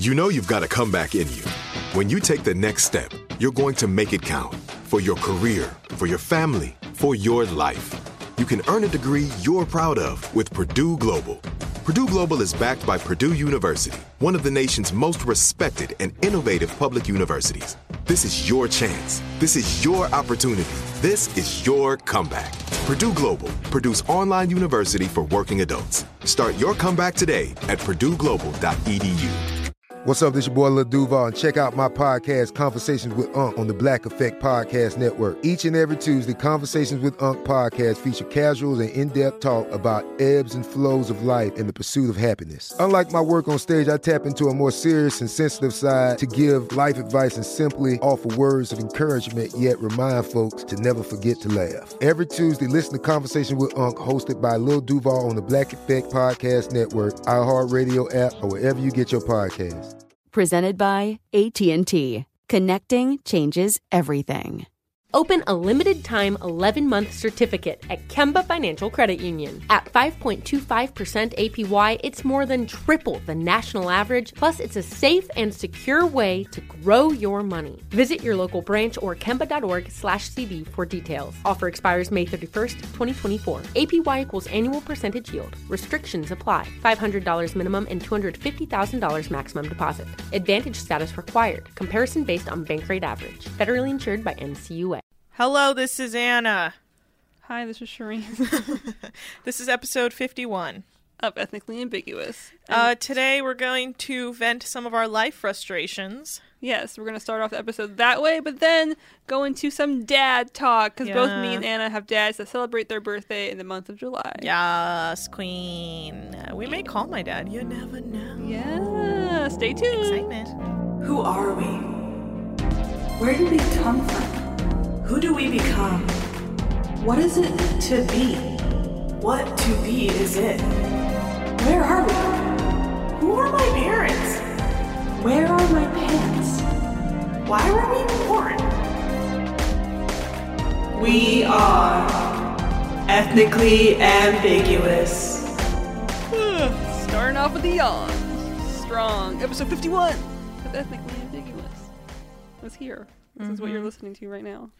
You know you've got a comeback in you. When you take the next step, you're going to make it count. For your career, for your family, for your life. You can earn a degree you're proud of with Purdue Global. Purdue Global is backed by Purdue University, one of the nation's most respected and innovative public universities. This is your chance. This is your opportunity. This is your comeback. Purdue Global, Purdue's online university for working adults. Start your comeback today at purdueglobal.edu. What's up, this your boy Lil Duval, and check out my podcast, Conversations with Unc, on the Black Effect Podcast Network. Each and every Tuesday, Conversations with Unc podcast feature casuals and in-depth talk about ebbs and flows of life and the pursuit of happiness. Unlike my work on stage, I tap into a more serious and sensitive side to give life advice and simply offer words of encouragement, yet remind folks to never forget to laugh. Every Tuesday, listen to Conversations with Unc, hosted by Lil Duval on the Black Effect Podcast Network, iHeartRadio app, or wherever you get your podcasts. Presented by AT&T. Connecting changes everything. Open a limited-time 11-month certificate at Kemba Financial Credit Union. At 5.25% APY, it's more than triple the national average, plus it's a safe and secure way to grow your money. Visit your local branch or kemba.org/cb for details. Offer expires May 31st, 2024. APY equals annual percentage yield. Restrictions apply. $500 minimum and $250,000 maximum deposit. Advantage status required. Comparison based on bank rate average. Federally insured by NCUA. Hello, this is Anna. Hi, this is Shireen. This is episode 51 of Ethnically Ambiguous. Today we're going to vent some of our life frustrations. Yes, we're going to start off the episode that way, but then go into some dad talk, because both me and Anna have dads that celebrate their birthday in the month of July. Yes, queen. We may call my dad. You never know. Yeah, stay tuned. Excitement. Who are we? Where did we come from? Who do we become? What is it to be? What to be is it? Where are we? Who are my parents? Where are my pants? Why were we born? We are ethnically ambiguous. Starting off with the yawn. Strong. Episode 51 of Ethnically Ambiguous. Let's hear. This is what you're listening to right now.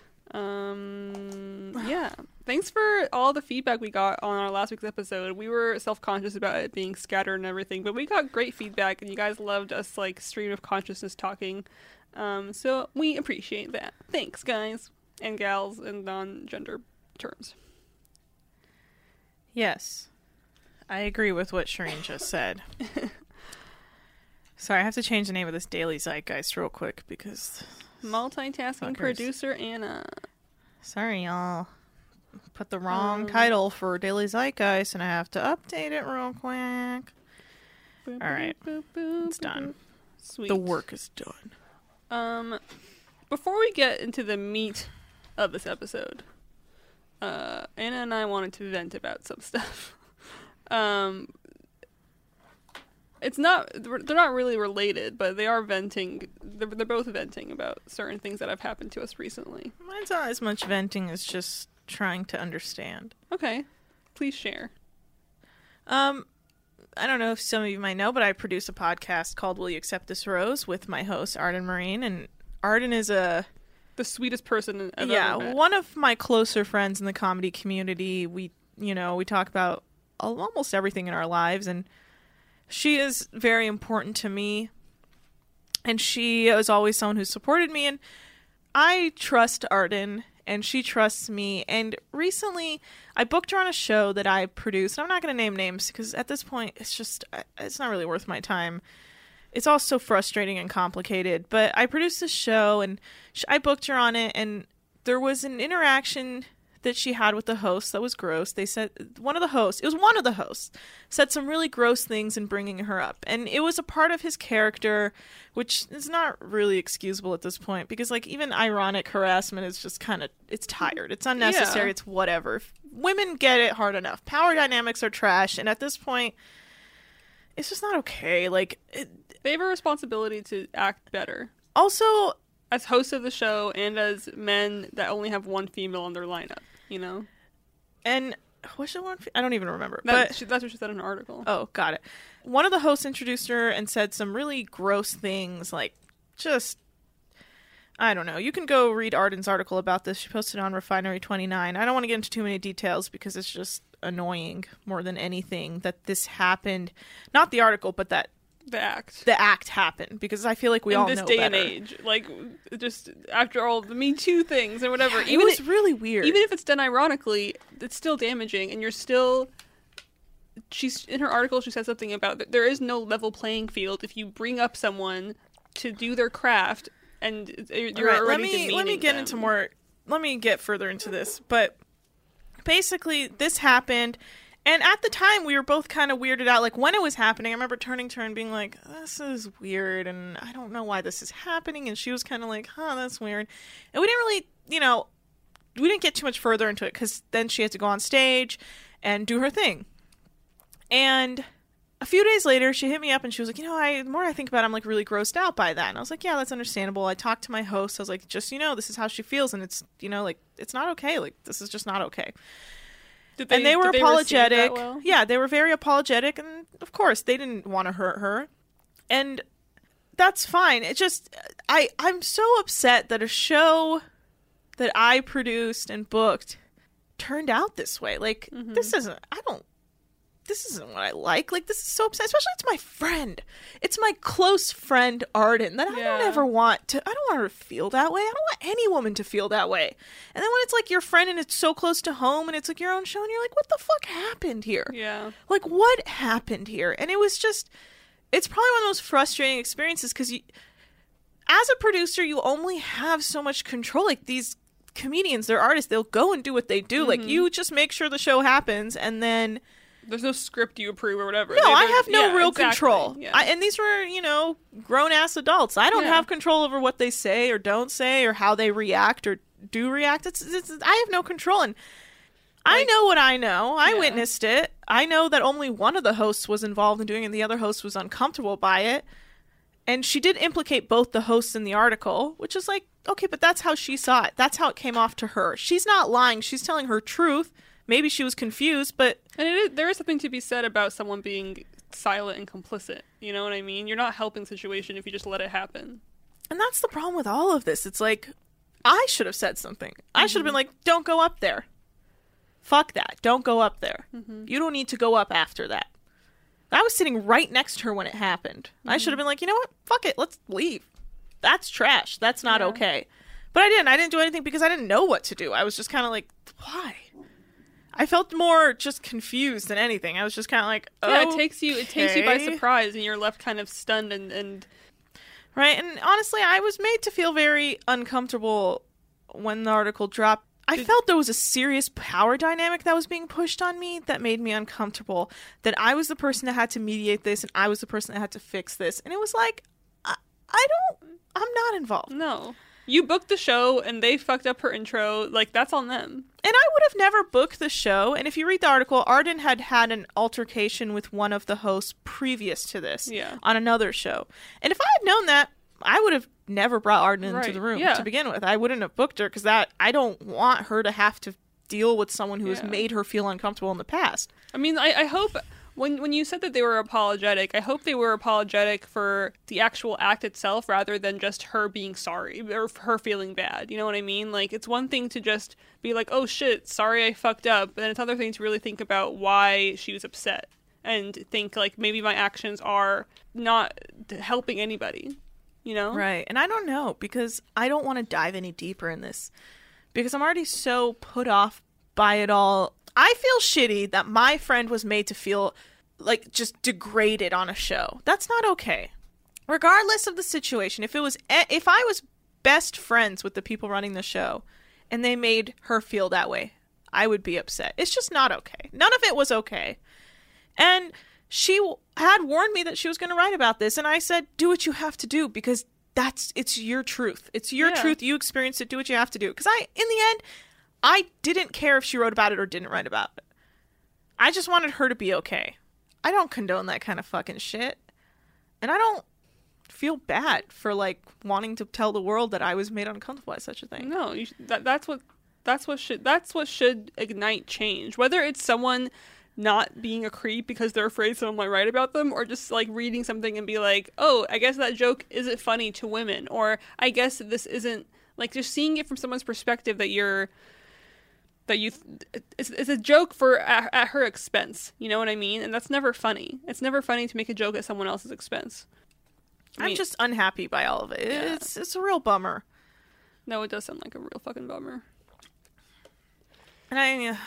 Yeah. Thanks for all the feedback we got on our last week's episode. We were self-conscious about it being scattered and everything, but we got great feedback, and you guys loved us, like, stream of consciousness talking. So we appreciate that. Thanks, guys and gals in non-gender terms. Yes. I agree with what Shireen just said. Sorry, I have to change the name of this Daily Zeitgeist real quick because... Multitasking producer Anna. Sorry, y'all. Put the wrong title for Daily Zeitgeist, and I have to update it real quick. All right, it's done. Sweet. The work is done. Before we get into the meat of this episode, Anna and I wanted to vent about some stuff. They're not really related, but they are venting. They're both venting about certain things that have happened to us recently. Mine's not as much venting as just trying to understand. Okay. Please share. I don't know if some of you might know, but I produce a podcast called Will You Accept This Rose with my host, Arden Marine. And Arden is the sweetest person I've ever met. One of my closer friends in the comedy community. We talk about almost everything in our lives, and she is very important to me, and she is always someone who supported me, and I trust Arden, and she trusts me, and recently I booked her on a show that I produced. I'm not going to name names, because at this point, it's not really worth my time. It's all so frustrating and complicated, but I produced this show, and I booked her on it, and there was an interaction that she had with the host that was gross. They said one of the hosts said some really gross things in bringing her up, and it was a part of his character, which is not really excusable at this point, because like even ironic harassment is just kind of, it's tired, it's unnecessary, it's whatever. Women get it hard enough. Power dynamics are trash, and at this point it's just not okay. Like they have a responsibility to act better. Also, as hosts of the show and as men that only have one female in their lineup, you know? And what's the one? I don't even remember. That's what she said in an article. Oh, got it. one of the hosts introduced her and said some really gross things, like just, I don't know. You can go read Arden's article about this. She posted it on Refinery 29. I don't want to get into too many details because it's just annoying more than anything that this happened. Not the article, but that The act. the act happened, because I feel like we all know in this day better. and age, like, just after all the Me Too things and whatever, It was really weird. Even if it's done ironically, it's still damaging, and you're still. She's in her article. She says something about that there is no level playing field if you bring up someone to do their craft, and you're Right, already let me get them. into more. Let me get further into this, but basically this happened. And at the time, we were both kind of weirded out. Like, when it was happening, I remember turning to her and being like, this is weird, and I don't know why this is happening. And she was kind of like, that's weird. And we didn't really, we didn't get too much further into it, because then she had to go on stage and do her thing. And a few days later, she hit me up and she was like, the more I think about it, I'm like really grossed out by that. And I was like, yeah, that's understandable. I talked to my host. I was like, just, this is how she feels. And it's, like, it's not okay. Like, this is just not okay. And they were apologetic. Well? Yeah, they were very apologetic. And of course, they didn't want to hurt her. And that's fine. It just, I'm so upset that a show that I produced and booked turned out this way. Like, this isn't what I like. Like, this is so upsetting. Especially it's my friend. It's my close friend, Arden, that I don't ever want to, I don't want her to feel that way. I don't want any woman to feel that way. And then when it's like your friend and it's so close to home and it's like your own show and you're like, what the fuck happened here? Yeah. Like, what happened here? And it was just, it's probably one of those frustrating experiences, because as a producer, you only have so much control. Like, these comedians, they're artists, they'll go and do what they do. Like, you just make sure the show happens, and then there's no script you approve or whatever. No, I have no real control. Yeah. And these were, grown-ass adults. I don't have control over what they say or don't say or how they react or do react. It's I have no control. And I know what I know. I witnessed it. I know that only one of the hosts was involved in doing it and the other host was uncomfortable by it. And she did implicate both the hosts in the article, which is like, okay, but that's how she saw it. That's how it came off to her. She's not lying. She's telling her truth. Maybe she was confused, but... And there is something to be said about someone being silent and complicit. You know what I mean? You're not helping the situation if you just let it happen. And that's the problem with all of this. It's like, I should have said something. I should have been like, don't go up there. Fuck that. Don't go up there. You don't need to go up after that. I was sitting right next to her when it happened. I should have been like, you know what? Fuck it. Let's leave. That's trash. That's not okay. But I didn't. I didn't do anything because I didn't know what to do. I was just kind of like, why? I felt more just confused than anything. I was just kind of like, oh, yeah, it takes you by surprise, and you're left kind of stunned and right. And honestly, I was made to feel very uncomfortable when the article dropped. I felt there was a serious power dynamic that was being pushed on me that made me uncomfortable. That I was the person that had to mediate this, and I was the person that had to fix this. And it was like, I'm not involved. No. You booked the show and they fucked up her intro. Like, that's on them. And I would have never booked the show. And if you read the article, Arden had an altercation with one of the hosts previous to this on another show. And if I had known that, I would have never brought Arden into the room to begin with. I wouldn't have booked her because I don't want her to have to deal with someone who has made her feel uncomfortable in the past. I mean, I hope... When you said that they were apologetic, I hope they were apologetic for the actual act itself rather than just her being sorry or her feeling bad. You know what I mean? Like, it's one thing to just be like, oh shit, sorry I fucked up. But then it's another thing to really think about why she was upset and think, like, maybe my actions are not helping anybody, you know? Right. And I don't know, because I don't want to dive any deeper in this because I'm already so put off by it all. I feel shitty that my friend was made to feel like just degraded on a show. That's not okay. Regardless of the situation, if I was best friends with the people running the show and they made her feel that way, I would be upset. It's just not okay. None of it was okay. And she had warned me that she was going to write about this, and I said, do what you have to do, because it's your truth. It's your truth. You experienced it. Do what you have to do. Because in the end, I didn't care if she wrote about it or didn't write about it. I just wanted her to be okay. I don't condone that kind of fucking shit. And I don't feel bad for, like, wanting to tell the world that I was made uncomfortable by such a thing. No, that's what should ignite change. Whether it's someone not being a creep because they're afraid someone might write about them, or just like reading something and be like, oh, I guess that joke isn't funny to women, or I guess this isn't, like, just seeing it from someone's perspective it's a joke at her expense, you know what I mean? And that's never funny. It's never funny to make a joke at someone else's expense. I'm just unhappy by all of it. Yeah. It's a real bummer. No, it does sound like a real fucking bummer. And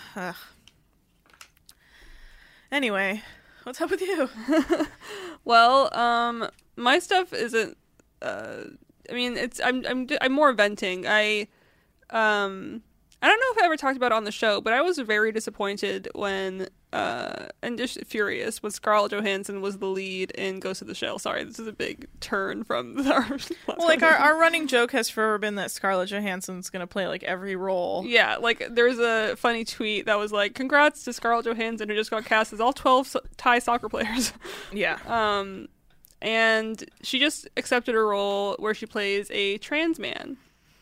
anyway, what's up with you? Well, my stuff isn't. I mean, I'm more venting. I don't know if I ever talked about it on the show, but I was very disappointed when and just furious when Scarlett Johansson was the lead in Ghost of the Shell. Sorry, this is a big turn from our well, like our running joke has forever been that Scarlett Johansson's gonna play like every role. Yeah, like there's a funny tweet that was like, "Congrats to Scarlett Johansson who just got cast as all 12 Thai soccer players." Yeah. And she just accepted a role where she plays a trans man.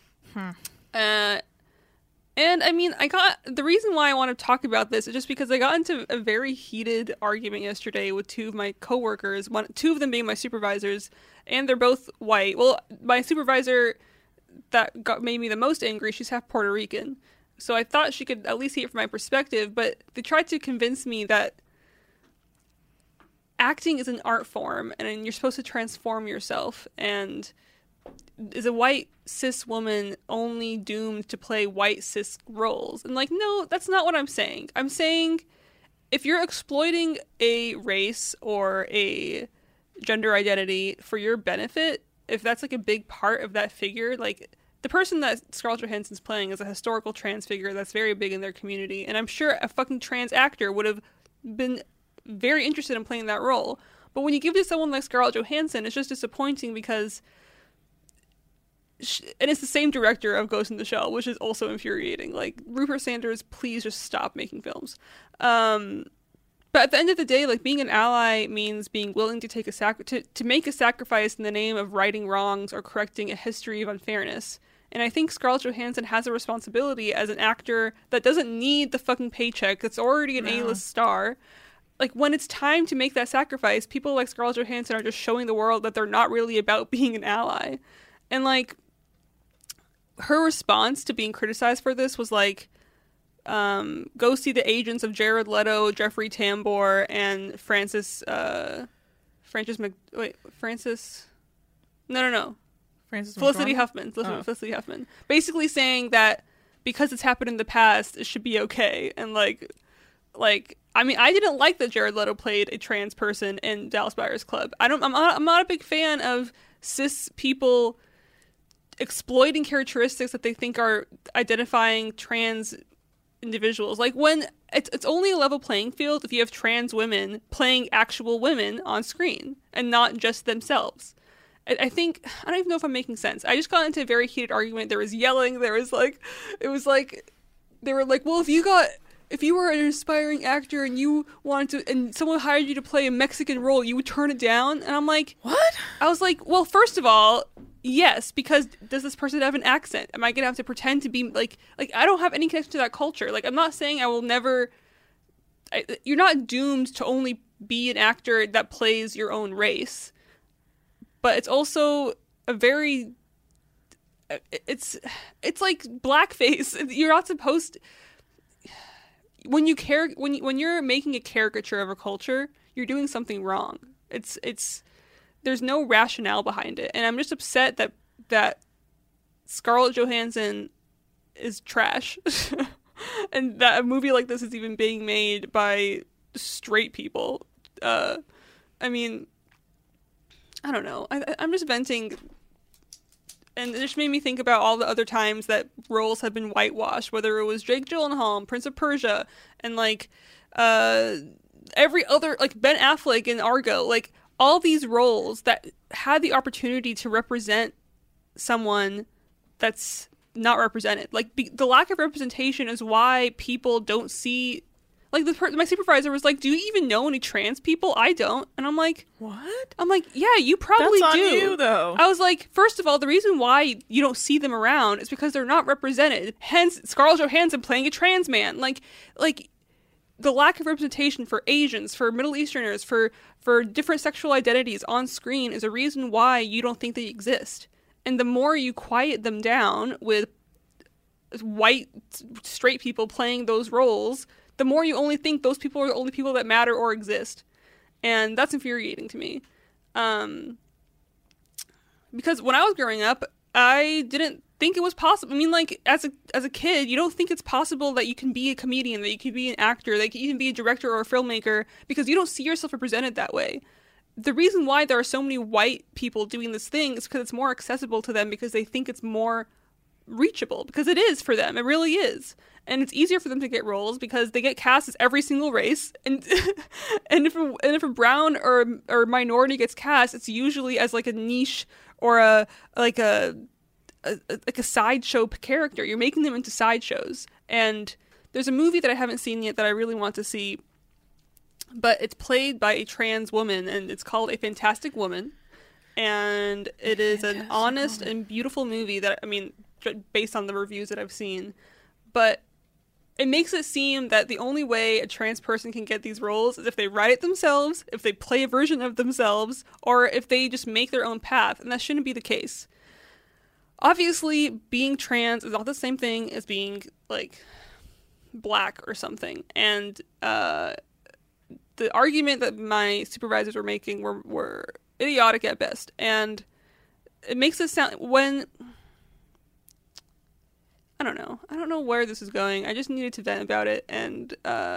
And I mean, the reason why I want to talk about this is just because I got into a very heated argument yesterday with two of my coworkers, two of them being my supervisors, and they're both white. Well, my supervisor that made me the most angry, she's half Puerto Rican. So I thought she could at least see it from my perspective, but they tried to convince me that acting is an art form and you're supposed to transform yourself, and is a white cis woman only doomed to play white cis roles? And like, no, that's not what I'm saying. I'm saying if you're exploiting a race or a gender identity for your benefit, if that's like a big part of that figure, like the person that Scarlett Johansson's playing is a historical trans figure that's very big in their community, and I'm sure a fucking trans actor would have been very interested in playing that role. But when you give it to someone like Scarlett Johansson, it's just disappointing because and it's the same director of Ghost in the Shell, which is also infuriating. Like, Rupert Sanders, please just stop making films. But at the end of the day, like, being an ally means being willing to take to make a sacrifice in the name of righting wrongs or correcting a history of unfairness. And I think Scarlett Johansson has a responsibility as an actor that doesn't need the fucking paycheck, that's already an A-list star. Like, when it's time to make that sacrifice, people like Scarlett Johansson are just showing the world that they're not really about being an ally. And, like, her response to being criticized for this was like, go see the agents of Jared Leto, Jeffrey Tambor, and Felicity Huffman. Felicity Huffman. Basically saying that because it's happened in the past, it should be okay. And like, I mean, I didn't like that Jared Leto played a trans person in Dallas Buyers Club. I'm not a big fan of cis people exploiting characteristics that they think are identifying trans individuals. Like, when it's only a level playing field if you have trans women playing actual women on screen and not just themselves. I think, I don't even know if I'm making sense. I just got into a very heated argument. There was yelling. There was like, it was like, they were like, well, if you were an aspiring actor and you wanted to, and someone hired you to play a Mexican role, you would turn it down? And I'm like, what? I was like, well, first of all, yes, because does this person have an accent? Am I going to have to pretend to be like, I don't have any connection to that culture. Like, I'm not saying I will never, you're not doomed to only be an actor that plays your own race. But it's also a very, it's like blackface. You're not supposed to, when you're making a caricature of a culture, you're doing something wrong. It's there's no rationale behind it, and I'm just upset that Scarlett Johansson is trash, and that a movie like this is even being made by straight people. I mean, I don't know. I'm just venting, and it just made me think about all the other times that roles have been whitewashed, whether it was Jake Gyllenhaal, Prince of Persia, and like every other, like Ben Affleck in Argo, like all these roles that had the opportunity to represent someone that's not represented. Like the lack of representation is why people don't see. Like my supervisor was like, "Do you even know any trans people?" I don't, and I'm like, "What?" I'm like, "Yeah, you probably That's do." On you, though. I was like, first of all, the reason why you don't see them around is because they're not represented. Hence, Scarlett Johansson playing a trans man. Like the lack of representation for Asians, for Middle Easterners, for different sexual identities on screen is a reason why you don't think they exist. And the more you quiet them down with white, straight people playing those roles, the more you only think those people are the only people that matter or exist. And that's infuriating to me. Because when I was growing up, I didn't think it was possible. I mean, like, as a kid, you don't think it's possible that you can be a comedian, that you can be an actor, that you can be a director or a filmmaker, because you don't see yourself represented that way. The reason why there are so many white people doing this thing is because it's more accessible to them, because they think it's more reachable, because it is for them. It really is. And it's easier for them to get roles because they get cast as every single race. And if a brown or minority gets cast, it's usually as like a niche or a sideshow character. You're making them into sideshows. And there's a movie that I haven't seen yet that I really want to see, but it's played by a trans woman, and it's called A Fantastic Woman. And it is an honest and beautiful movie that, I mean, based on the reviews that I've seen, but it makes it seem that the only way a trans person can get these roles is if they write it themselves, if they play a version of themselves, or if they just make their own path. And that shouldn't be the case. Obviously, being trans is not the same thing as being, like, black or something. And the argument that my supervisors were making were idiotic at best. And it makes it sound... I don't know. I don't know where this is going. I just needed to vent about it, and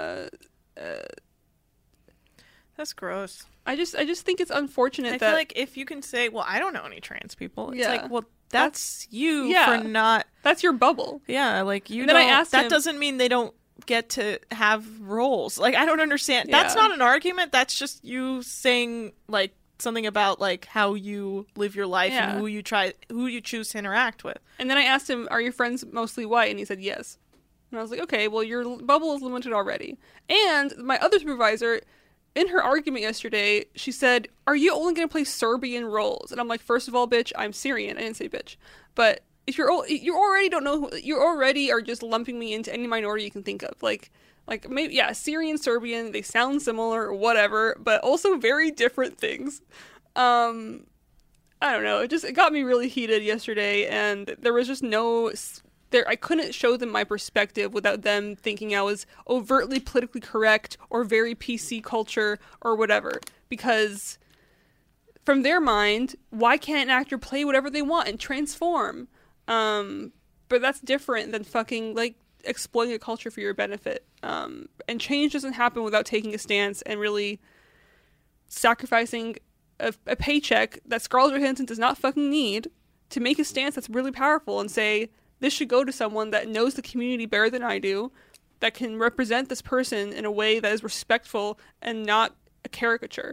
that's gross. I just think it's unfortunate that... I feel like if you can say, well, I don't know any trans people, it's like, well, that's you yeah, for not... That's your bubble. Yeah, like, you and then I asked that him, doesn't mean they don't get to have roles. Like, I don't understand. Yeah. That's not an argument. That's just you saying, like, something about, like, how you live your life and who you choose to interact with. And then I asked him, are your friends mostly white? And he said yes. And I was like, okay, well, your bubble is limited already. And my other supervisor, in her argument yesterday, she said, are you only going to play Serbian roles? And I'm like, first of all, bitch, I'm Syrian. I didn't say bitch. But if you already don't know, you already are just lumping me into any minority you can think of. Like maybe, yeah, Syrian, Serbian, they sound similar or whatever, but also very different things. I don't know. It got me really heated yesterday, and there was just I couldn't show them my perspective without them thinking I was overtly politically correct or very PC culture or whatever. Because from their mind, why can't an actor play whatever they want and transform? But that's different than fucking, like, exploiting a culture for your benefit. And change doesn't happen without taking a stance and really sacrificing a paycheck that Scarlett Johansson does not fucking need to make a stance that's really powerful and say, this should go to someone that knows the community better than I do, that can represent this person in a way that is respectful and not a caricature.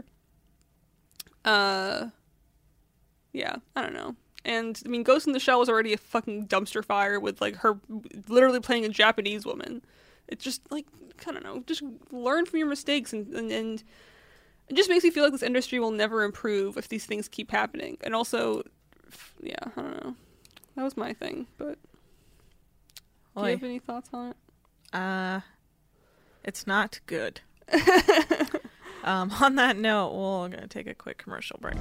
Yeah, I don't know. And, I mean, Ghost in the Shell was already a fucking dumpster fire with, like, her literally playing a Japanese woman. It's just, like, I don't know, just learn from your mistakes, and it just makes me feel like this industry will never improve if these things keep happening. And also, yeah, I don't know. That was my thing, but do you have any thoughts on it? It's not good. On that note, we're going to take a quick commercial break.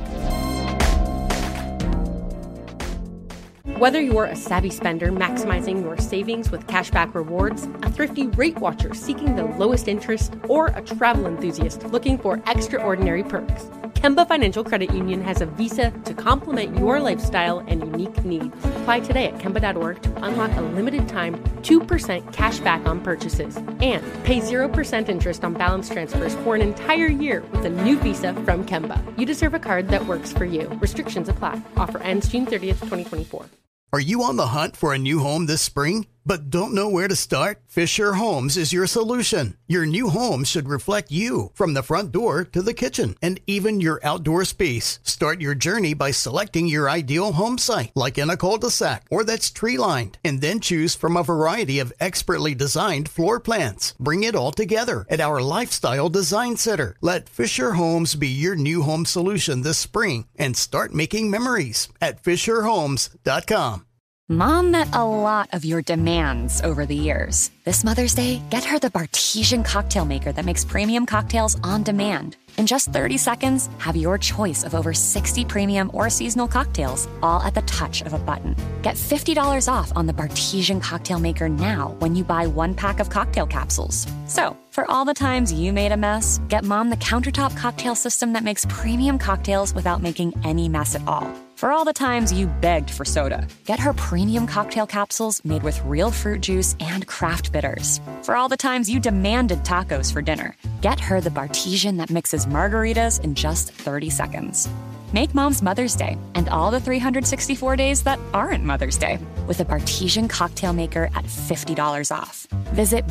Whether you're a savvy spender maximizing your savings with cashback rewards, a thrifty rate watcher seeking the lowest interest, or a travel enthusiast looking for extraordinary perks, Kemba Financial Credit Union has a visa to complement your lifestyle and unique needs. Apply today at Kemba.org to unlock a limited time 2% cash back on purchases and pay 0% interest on balance transfers for an entire year with a new visa from Kemba. You deserve a card that works for you. Restrictions apply. Offer ends June 30th, 2024. Are you on the hunt for a new home this spring, but don't know where to start? Fisher Homes is your solution. Your new home should reflect you, from the front door to the kitchen, and even your outdoor space. Start your journey by selecting your ideal home site, like in a cul-de-sac or that's tree-lined, and then choose from a variety of expertly designed floor plans. Bring it all together at our Lifestyle Design Center. Let Fisher Homes be your new home solution this spring and start making memories at FisherHomes.com. Mom met a lot of your demands over the years. This Mother's Day, get her the Bartesian cocktail maker that makes premium cocktails on demand. In just 30 seconds, have your choice of over 60 premium or seasonal cocktails, all at the touch of a button. Get $50 off on the Bartesian cocktail maker now when you buy 1 pack of cocktail capsules. So, for all the times you made a mess, get Mom the countertop cocktail system that makes premium cocktails without making any mess at all. For all the times you begged for soda, get her premium cocktail capsules made with real fruit juice and craft bitters. For all the times you demanded tacos for dinner, get her the Bartesian that mixes margaritas in just 30 seconds. Make Mom's Mother's Day and all the 364 days that aren't Mother's Day with a Bartesian cocktail maker at $50 off. Visit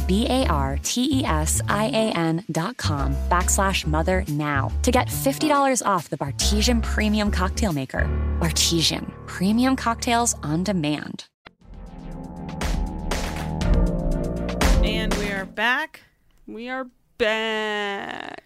BARTESIAN.com/mother now to get $50 off the Bartesian Premium Cocktail Maker. Bartesian, premium cocktails on demand. And we are back. We are back.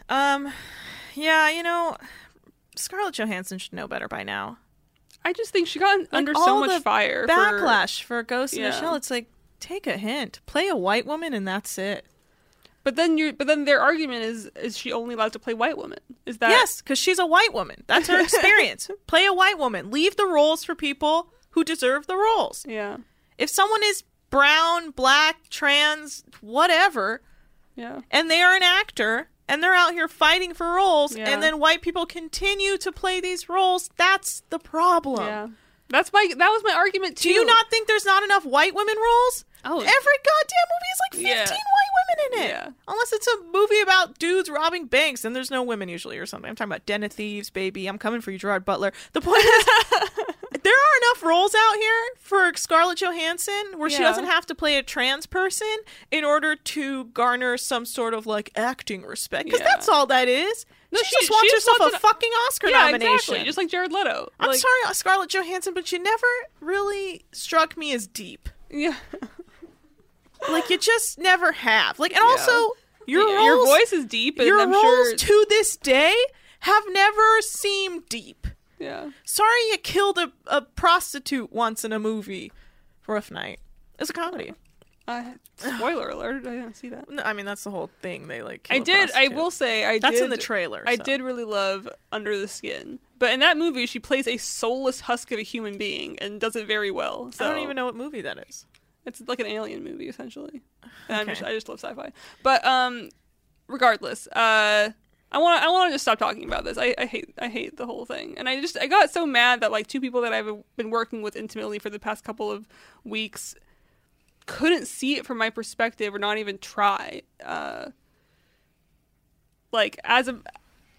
Yeah, you know, Scarlett Johansson should know better by now. I just think she got under Like, so all much the fire. Backlash for Ghost in the Yeah. Shell. It's like, take a hint. Play a white woman and that's it. But then their argument is she only allowed to play white women? Is that Yes, because she's a white woman. That's her experience. Play a white woman. Leave the roles for people who deserve the roles. Yeah. If someone is brown, black, trans, whatever, Yeah. and they are an actor and they're out here fighting for roles, Yeah. and then white people continue to play these roles, that's the problem. Yeah. That was my argument too. Do you not think there's not enough white women roles? Oh. Every goddamn movie has like 15 Yeah. white women in it. Yeah. Unless it's a movie about dudes robbing banks, then there's no women usually or something. I'm talking about Den of Thieves, baby. I'm coming for you, Gerard Butler. The point is, there are enough roles out here for Scarlett Johansson where she Yeah. doesn't have to play a trans person in order to garner some sort of like acting respect. Because Yeah. that's all that is. No, she just wants herself a fucking Oscar nomination. Exactly. Just like Jared Leto. I'm Like, sorry, Scarlett Johansson, but you never really struck me as deep. Yeah. Like, you just never have. Like, and also, your your roles, voice is deep, and your I'm roles sure. to this day have never seemed deep. Yeah. Sorry you killed a prostitute once in a movie. Rough Night. It's a comedy. Spoiler alert! I didn't see that. No, I mean, that's the whole thing. They like. I kill a did. I prostitute. will say, That's in the trailer. I so. did really love Under the Skin, but in that movie, she plays a soulless husk of a human being and does it very well. So I don't even know what movie that is. It's like an alien movie essentially. And Okay. I just love sci-fi. But regardless, I want to just stop talking about this. I hate the whole thing, and I got so mad that like 2 people that I've been working with intimately for the past couple of weeks couldn't see it from my perspective or not even try. Like as a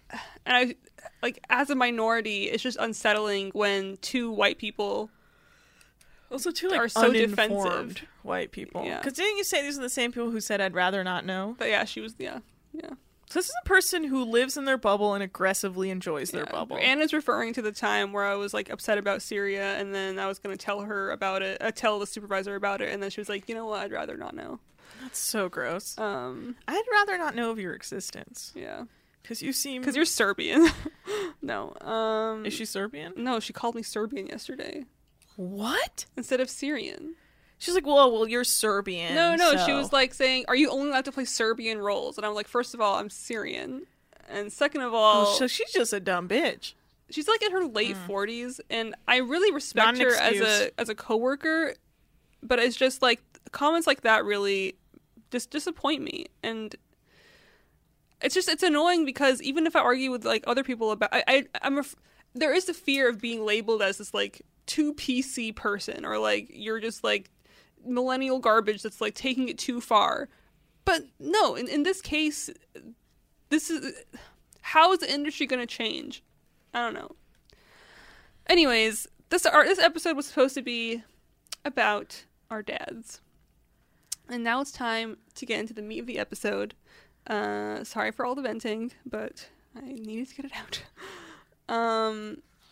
minority, it's just unsettling when 2 white people Also, too, like, are so uninformed defensive. white people. Yeah. Because didn't you say these are the same people who said, I'd rather not know? But yeah, she was yeah. So this is a person who lives in their bubble and aggressively enjoys their bubble. Anna's referring to the time where I was like upset about Syria, and then I was going to tell her about it, tell the supervisor about it, and then she was like, you know what, I'd rather not know. That's so gross. Um, I'd rather not know of your existence. yeah, Because you seem... because you're Serbian. No. Is she Serbian? No, she called me Serbian yesterday What? instead of Syrian. She's like, well, you're Serbian. No, she so- was like saying, "Are you only allowed to play Serbian roles?" And I'm like, first of all, I'm Syrian, and second of all, Oh, so she's just a dumb bitch. she's like in her late 40s, and I really respect Not an her excuse. as a coworker, but it's just like comments like that really just disappoint me, and it's annoying because even if I argue with like other people about there is the fear of being labeled as this like too PC person, or like you're just like millennial garbage that's like taking it too far. But no, in this case, this is how is the industry going to change? I don't know. Anyways, this episode was supposed to be about our dads, and now it's time to get into the meat of the episode. Sorry for all the venting, but I needed to get it out.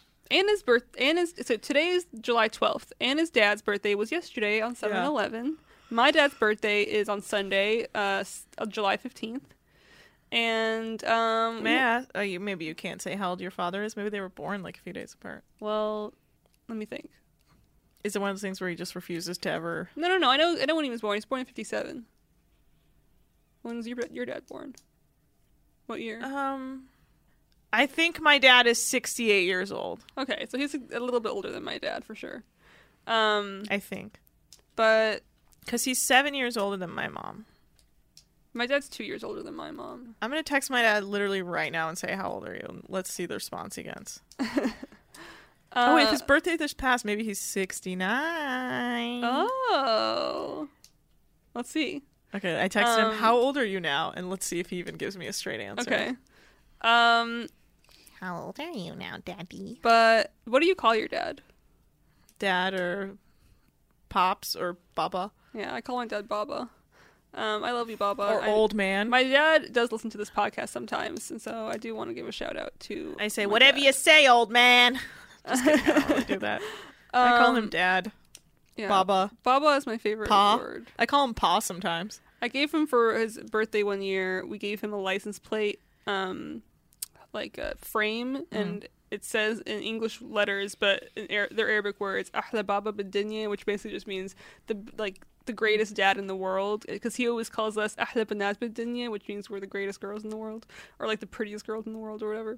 So today is July 12th. Anna's dad's birthday was yesterday on 7/11. My dad's birthday is on Sunday, July 15th. And May I ask, maybe you can't say how old your father is. Maybe they were born like a few days apart. well, let me think. Is it one of those things where he just refuses to ever? No. I know when he was born. He's born in 1957. When was your dad born? What year? I think my dad is 68 years old. Okay, so he's a little bit older than my dad for sure. I think. But because he's 7 years older than my mom. My dad's 2 years older than my mom. I'm gonna text my dad literally right now and say, "How old are you?" And let's see the response against. Oh, wait, if his birthday this past, maybe he's 69. Oh. Let's see. Okay, I texted him, "How old are you now?" And let's see if he even gives me a straight answer. Okay. How old are you now, Daddy? But what do you call your dad? Dad or Pops or Baba? Yeah, I call my dad Baba. I love you, Baba. Or old man. My dad does listen to this podcast sometimes, and so I do want to give a shout out to. I say, "Whatever you say, old man." Just kidding, I don't really do that. I call him Dad. Yeah. Baba. Baba is my favorite Pa. word. I call him Pa sometimes. I gave him for his birthday one year. We gave him a license plate, like a frame, and it says in English letters, but in their Arabic words, "Ahla Baba Bid-Dunya," which basically just means the greatest dad in the world, because he always calls us Ahla Banat Bid-Dunya, which means we're the greatest girls in the world, or like the prettiest girls in the world, or whatever.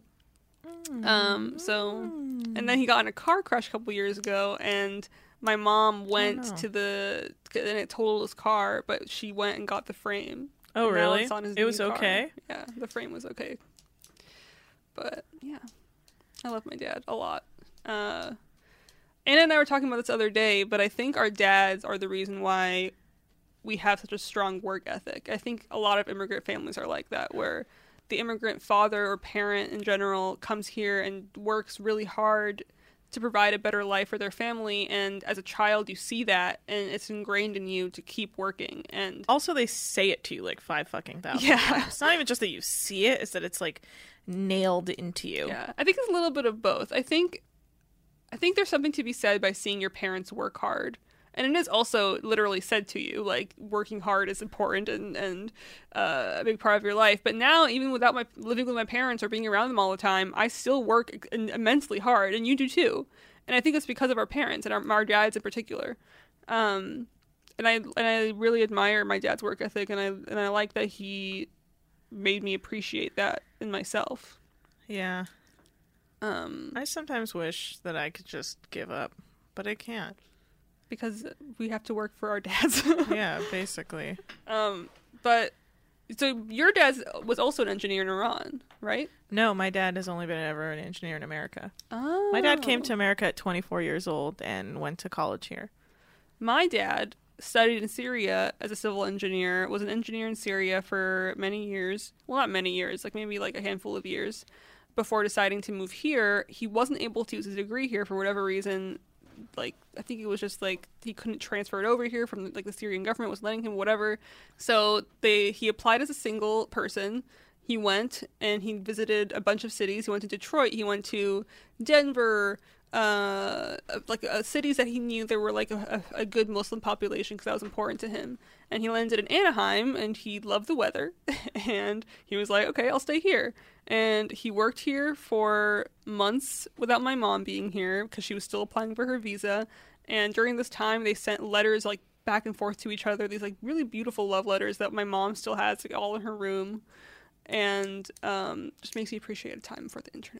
And then he got in a car crash a couple years ago, and my mom went and it totaled his car, but she went and got the frame. Oh, and really? It's on his it was new car. okay? Yeah, the frame was okay. But yeah, I love my dad a lot. Anna and I were talking about this the other day, but I think our dads are the reason why we have such a strong work ethic. I think a lot of immigrant families are like that, where the immigrant father or parent in general comes here and works really hard to provide a better life for their family, and as a child you see that and it's ingrained in you to keep working. And also they say it to you like 5,000 times. It's not even just that you see it, it's that it's like nailed into you. Yeah, I think it's a little bit of both. I think there's something to be said by seeing your parents work hard. And it is also literally said to you, like, working hard is important and a big part of your life. But now, even without living with my parents or being around them all the time, I still work immensely hard, and you do too. And I think it's because of our parents and our dads in particular. And I really admire my dad's work ethic, and I like that he made me appreciate that in myself. Yeah. I sometimes wish that I could just give up, but I can't. Because we have to work for our dads. Yeah, basically. But so your dad was also an engineer in Iran, right? No, my dad has only been ever an engineer in America. Oh. My dad came to America at 24 years old and went to college here. My dad studied in Syria as a civil engineer, was an engineer in Syria for many years. Well, not many years, like maybe like a handful of years before deciding to move here. He wasn't able to use his degree here for whatever reason. Like, I think it was just like he couldn't transfer it over here from like the Syrian government was letting him, whatever. So he applied as a single person. He went and he visited a bunch of cities. He went to Detroit. He went to Denver, cities that he knew there were like a good Muslim population because that was important to him. And he landed in Anaheim, and he loved the weather, and he was like, okay, I'll stay here. And he worked here for months without my mom being here because she was still applying for her visa. And during this time, they sent letters like back and forth to each other, these like really beautiful love letters that my mom still has like all in her room. And just makes me appreciate a time for the internet.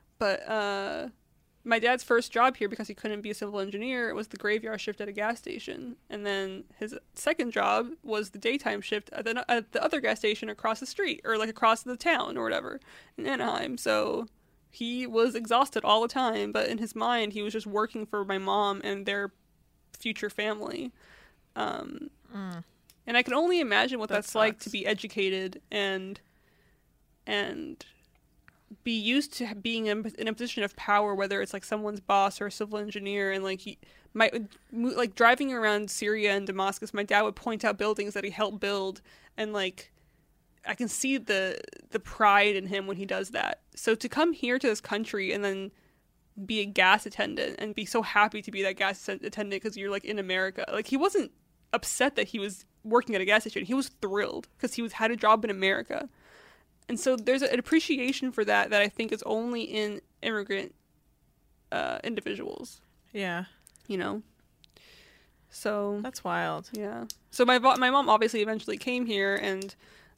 But my dad's first job here, because he couldn't be a civil engineer, was the graveyard shift at a gas station. And then his second job was the daytime shift at the other gas station across the street, or like across the town or whatever in Anaheim. So he was exhausted all the time, but in his mind he was just working for my mom and their future family. And I can only imagine what that's like to be educated and be used to being in a position of power, whether it's like someone's boss or a civil engineer. And like driving around Syria and Damascus, my dad would point out buildings that he helped build, and like I can see the pride in him when he does that. So to come here to this country and then be a gas attendant and be so happy to be that gas attendant because you're like in America, like he wasn't upset that he was working at a gas station. He was thrilled because he had a job in America. And so there's an appreciation for that I think is only in immigrant individuals. Yeah. You know? So That's wild. yeah. So my mom obviously eventually came here, and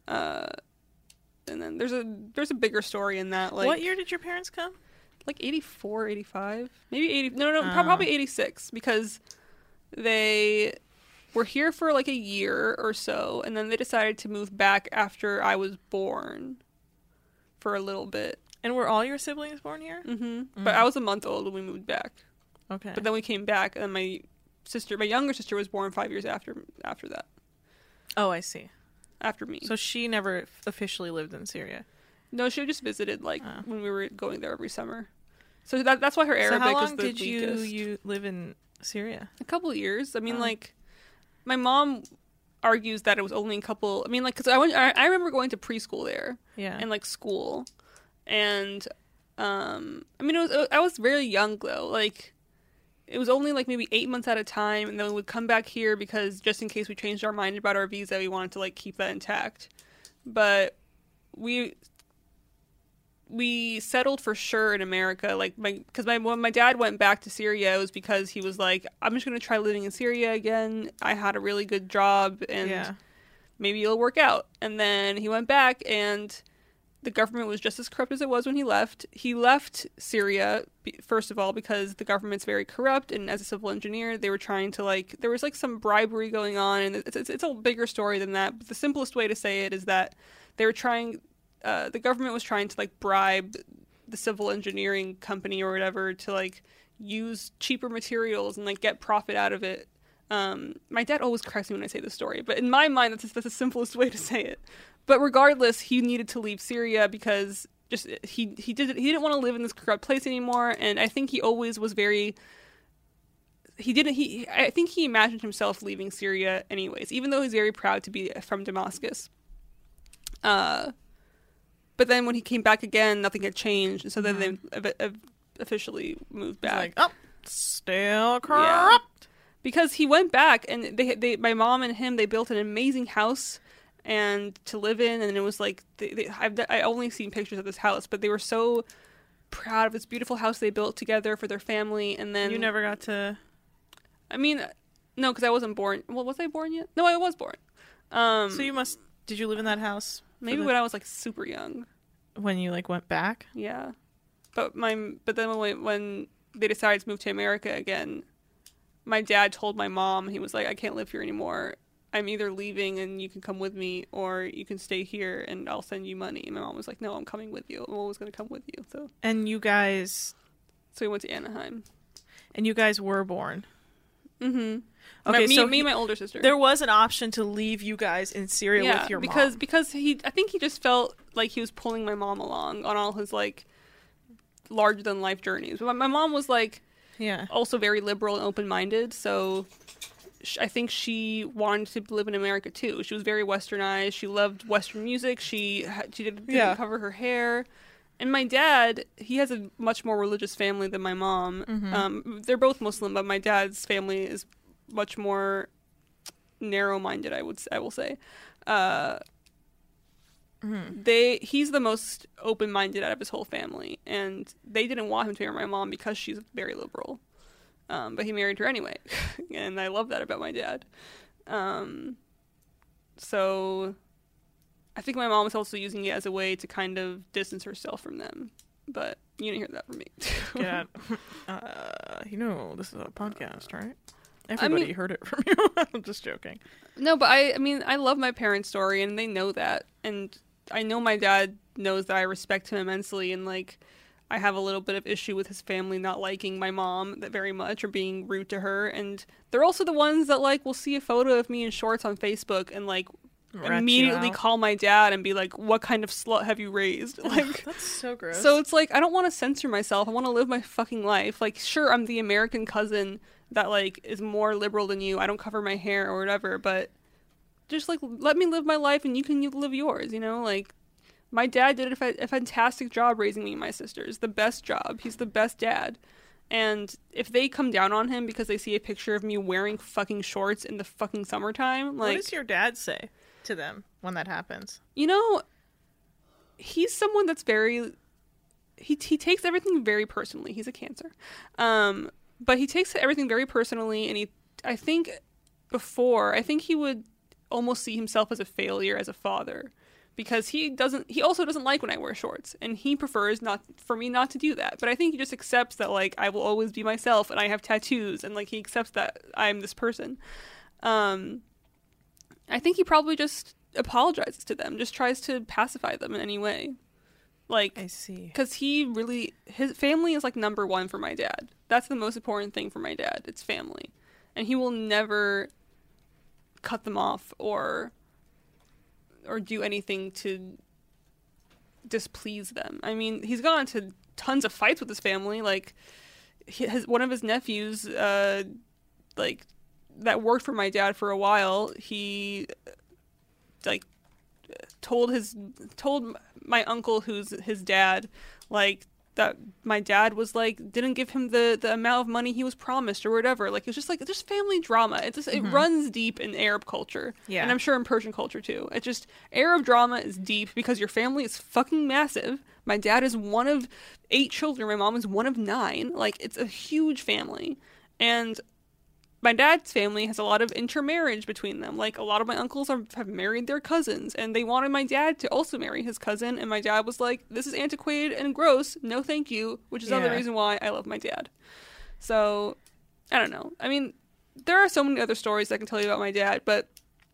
then there's a bigger story in that. Like, What year did your parents come? like 84, 85, maybe 80. No, probably 86, because they were here for like a year or so, and then they decided to move back after I was born for a little bit. And were all your siblings born here? Mm-hmm. But I was a month old when we moved back. Okay. But then we came back, and my younger sister was born 5 years after that. Oh, I see. After me. So she never officially lived in Syria. No, she just visited when we were going there every summer. So that's why her Arabic so how long is the did weakest. you live in Syria? A couple of years. I mean, like, my mom argues that it was only a couple. I mean, like, because I remember going to preschool there. Yeah. And like school, and I mean, I was very young though. Like, it was only like maybe 8 months at a time, and then we would come back here because just in case we changed our mind about our visa, we wanted to like keep that intact. But we settled for sure in America, like when my dad went back to Syria, it was because he was like, I'm just going to try living in Syria again. I had a really good job, and maybe it'll work out. And then he went back, and the government was just as corrupt as it was when he left. He left Syria, first of all, because the government's very corrupt, and as a civil engineer, they were trying to there was like some bribery going on, and it's a bigger story than that. But the simplest way to say it is that they were trying. The government was trying to like bribe the civil engineering company or whatever to like use cheaper materials and like get profit out of it. My dad always corrects me when I say this story, but in my mind, that's the simplest way to say it. But regardless, he needed to leave Syria because just he didn't want to live in this corrupt place anymore. And I think he always was very. I think he imagined himself leaving Syria anyways, even though he's very proud to be from Damascus. But then when he came back again, nothing had changed. And so then they officially moved back. Like, still corrupt. Yeah. Because he went back, and my mom and him, they built an amazing house and to live in. And it was like, I only seen pictures of this house, but they were so proud of this beautiful house they built together for their family. And then You never got to... I mean, no, because I wasn't born. Well, was I born yet? No, I was born. So you must... Did you live in that house? Maybe when I was like super young. When you like went back? Yeah. But then when they decided to move to America again, my dad told my mom, he was like, I can't live here anymore. I'm either leaving and you can come with me, or you can stay here and I'll send you money. And my mom was like, no, I'm coming with you. I'm always going to come with you. So. And you guys... So we went to Anaheim. And you guys were born? Mm-hmm. Okay, me so and my older sister. There was an option to leave you guys in Syria with your mom. Because I think he just felt like he was pulling my mom along on all his like larger than life journeys. But my mom was like, also very liberal and open minded. So I think she wanted to live in America too. She was very westernized. She loved Western music. She didn't cover her hair. And my dad, he has a much more religious family than my mom. Mm-hmm. They're both Muslim, but my dad's family is much more narrow-minded, I will say. He's the most open-minded out of his whole family, and they didn't want him to marry my mom because she's very liberal. But he married her anyway, and I love that about my dad. So I think my mom was also using it as a way to kind of distance herself from them. But you didn't hear that from me. Yeah. This is a podcast, right? Everybody heard it from you. I'm just joking. No, but I mean, I love my parents' story, and they know that. And I know my dad knows that I respect him immensely, and, like, I have a little bit of issue with his family not liking my mom that very much or being rude to her. And they're also the ones that, like, will see a photo of me in shorts on Facebook and, like, immediately call my dad and be like, what kind of slut have you raised? Like, that's so gross. So it's like, I don't want to censor myself. I want to live my fucking life. Like, sure, I'm the American cousin that, like, is more liberal than you. I don't cover my hair or whatever, but just, like, let me live my life and you can live yours, you know? Like, my dad did a fantastic job raising me and my sisters. The best job. He's the best dad. And if they come down on him because they see a picture of me wearing fucking shorts in the fucking summertime, like... What does your dad say to them when that happens? You know, he's someone that's very... He takes everything very personally. He's a Cancer. But he takes everything very personally, and I think he would almost see himself as a failure as a father, because he also doesn't like when I wear shorts, and he prefers for me not to do that. But I think he just accepts that, like, I will always be myself, and I have tattoos, and, like, he accepts that I'm this person. I think he probably just apologizes to them, just tries to pacify them in any way. Like, I see. Because his family is, like, number one for my dad. That's the most important thing for my dad. It's family. And he will never cut them off or do anything to displease them. I mean, he's gone into tons of fights with his family. Like, one of his nephews, like, that worked for my dad for a while, he, like, told my uncle, who's his dad, like, that my dad was, like, didn't give him the amount of money he was promised or whatever. Like, it's just, like, just family drama. It runs deep in Arab culture. Yeah. And I'm sure in Persian culture, too. It's just, Arab drama is deep because your family is fucking massive. My dad is one of 8 children. My mom is one of 9. Like, it's a huge family. And my dad's family has a lot of intermarriage between them. Like, a lot of my uncles have married their cousins, and they wanted my dad to also marry his cousin, and my dad was like, this is antiquated and gross, no thank you, which is another reason why I love my dad. So, I don't know. I mean, there are so many other stories I can tell you about my dad, but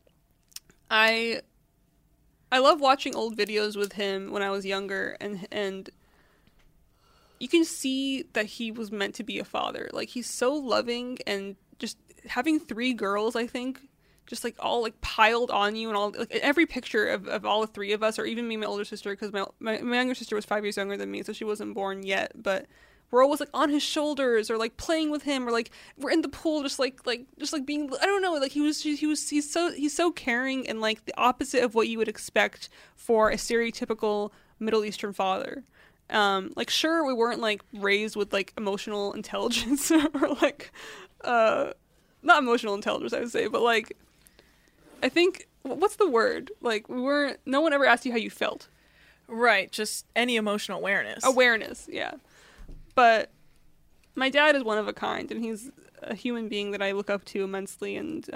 I love watching old videos with him when I was younger, and you can see that he was meant to be a father. Like, he's so loving, and just having 3 girls, I think, just, like, all, like, piled on you, and all, like, every picture of all the 3 of us, or even me and my older sister, because my younger sister was 5 years younger than me, so she wasn't born yet, but we're always, like, on his shoulders, or, like, playing with him, or, like, we're in the pool, just being, I don't know, like, he's so caring, and, like, the opposite of what you would expect for a stereotypical Middle Eastern father. Like, sure, we weren't, like, raised with, like, emotional intelligence, or, like, not emotional intelligence, I would say, but, like, I think, what's the word? Like, no one ever asked you how you felt. Right, just any emotional awareness. Awareness, yeah. But my dad is one of a kind, and he's a human being that I look up to immensely, and,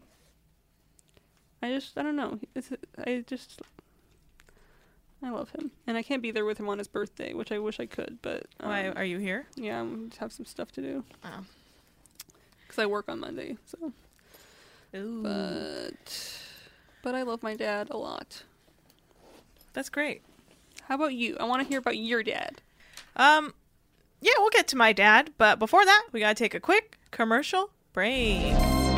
I don't know. I love him. And I can't be there with him on his birthday, which I wish I could, but... Why, are you here? Yeah, I'm going to have some stuff to do. Oh. Because I work on Monday, so... Ooh. But I love my dad a lot. That's great. How about you? I want to hear about your dad. Yeah, we'll get to my dad, but before that, we gotta take a quick commercial break.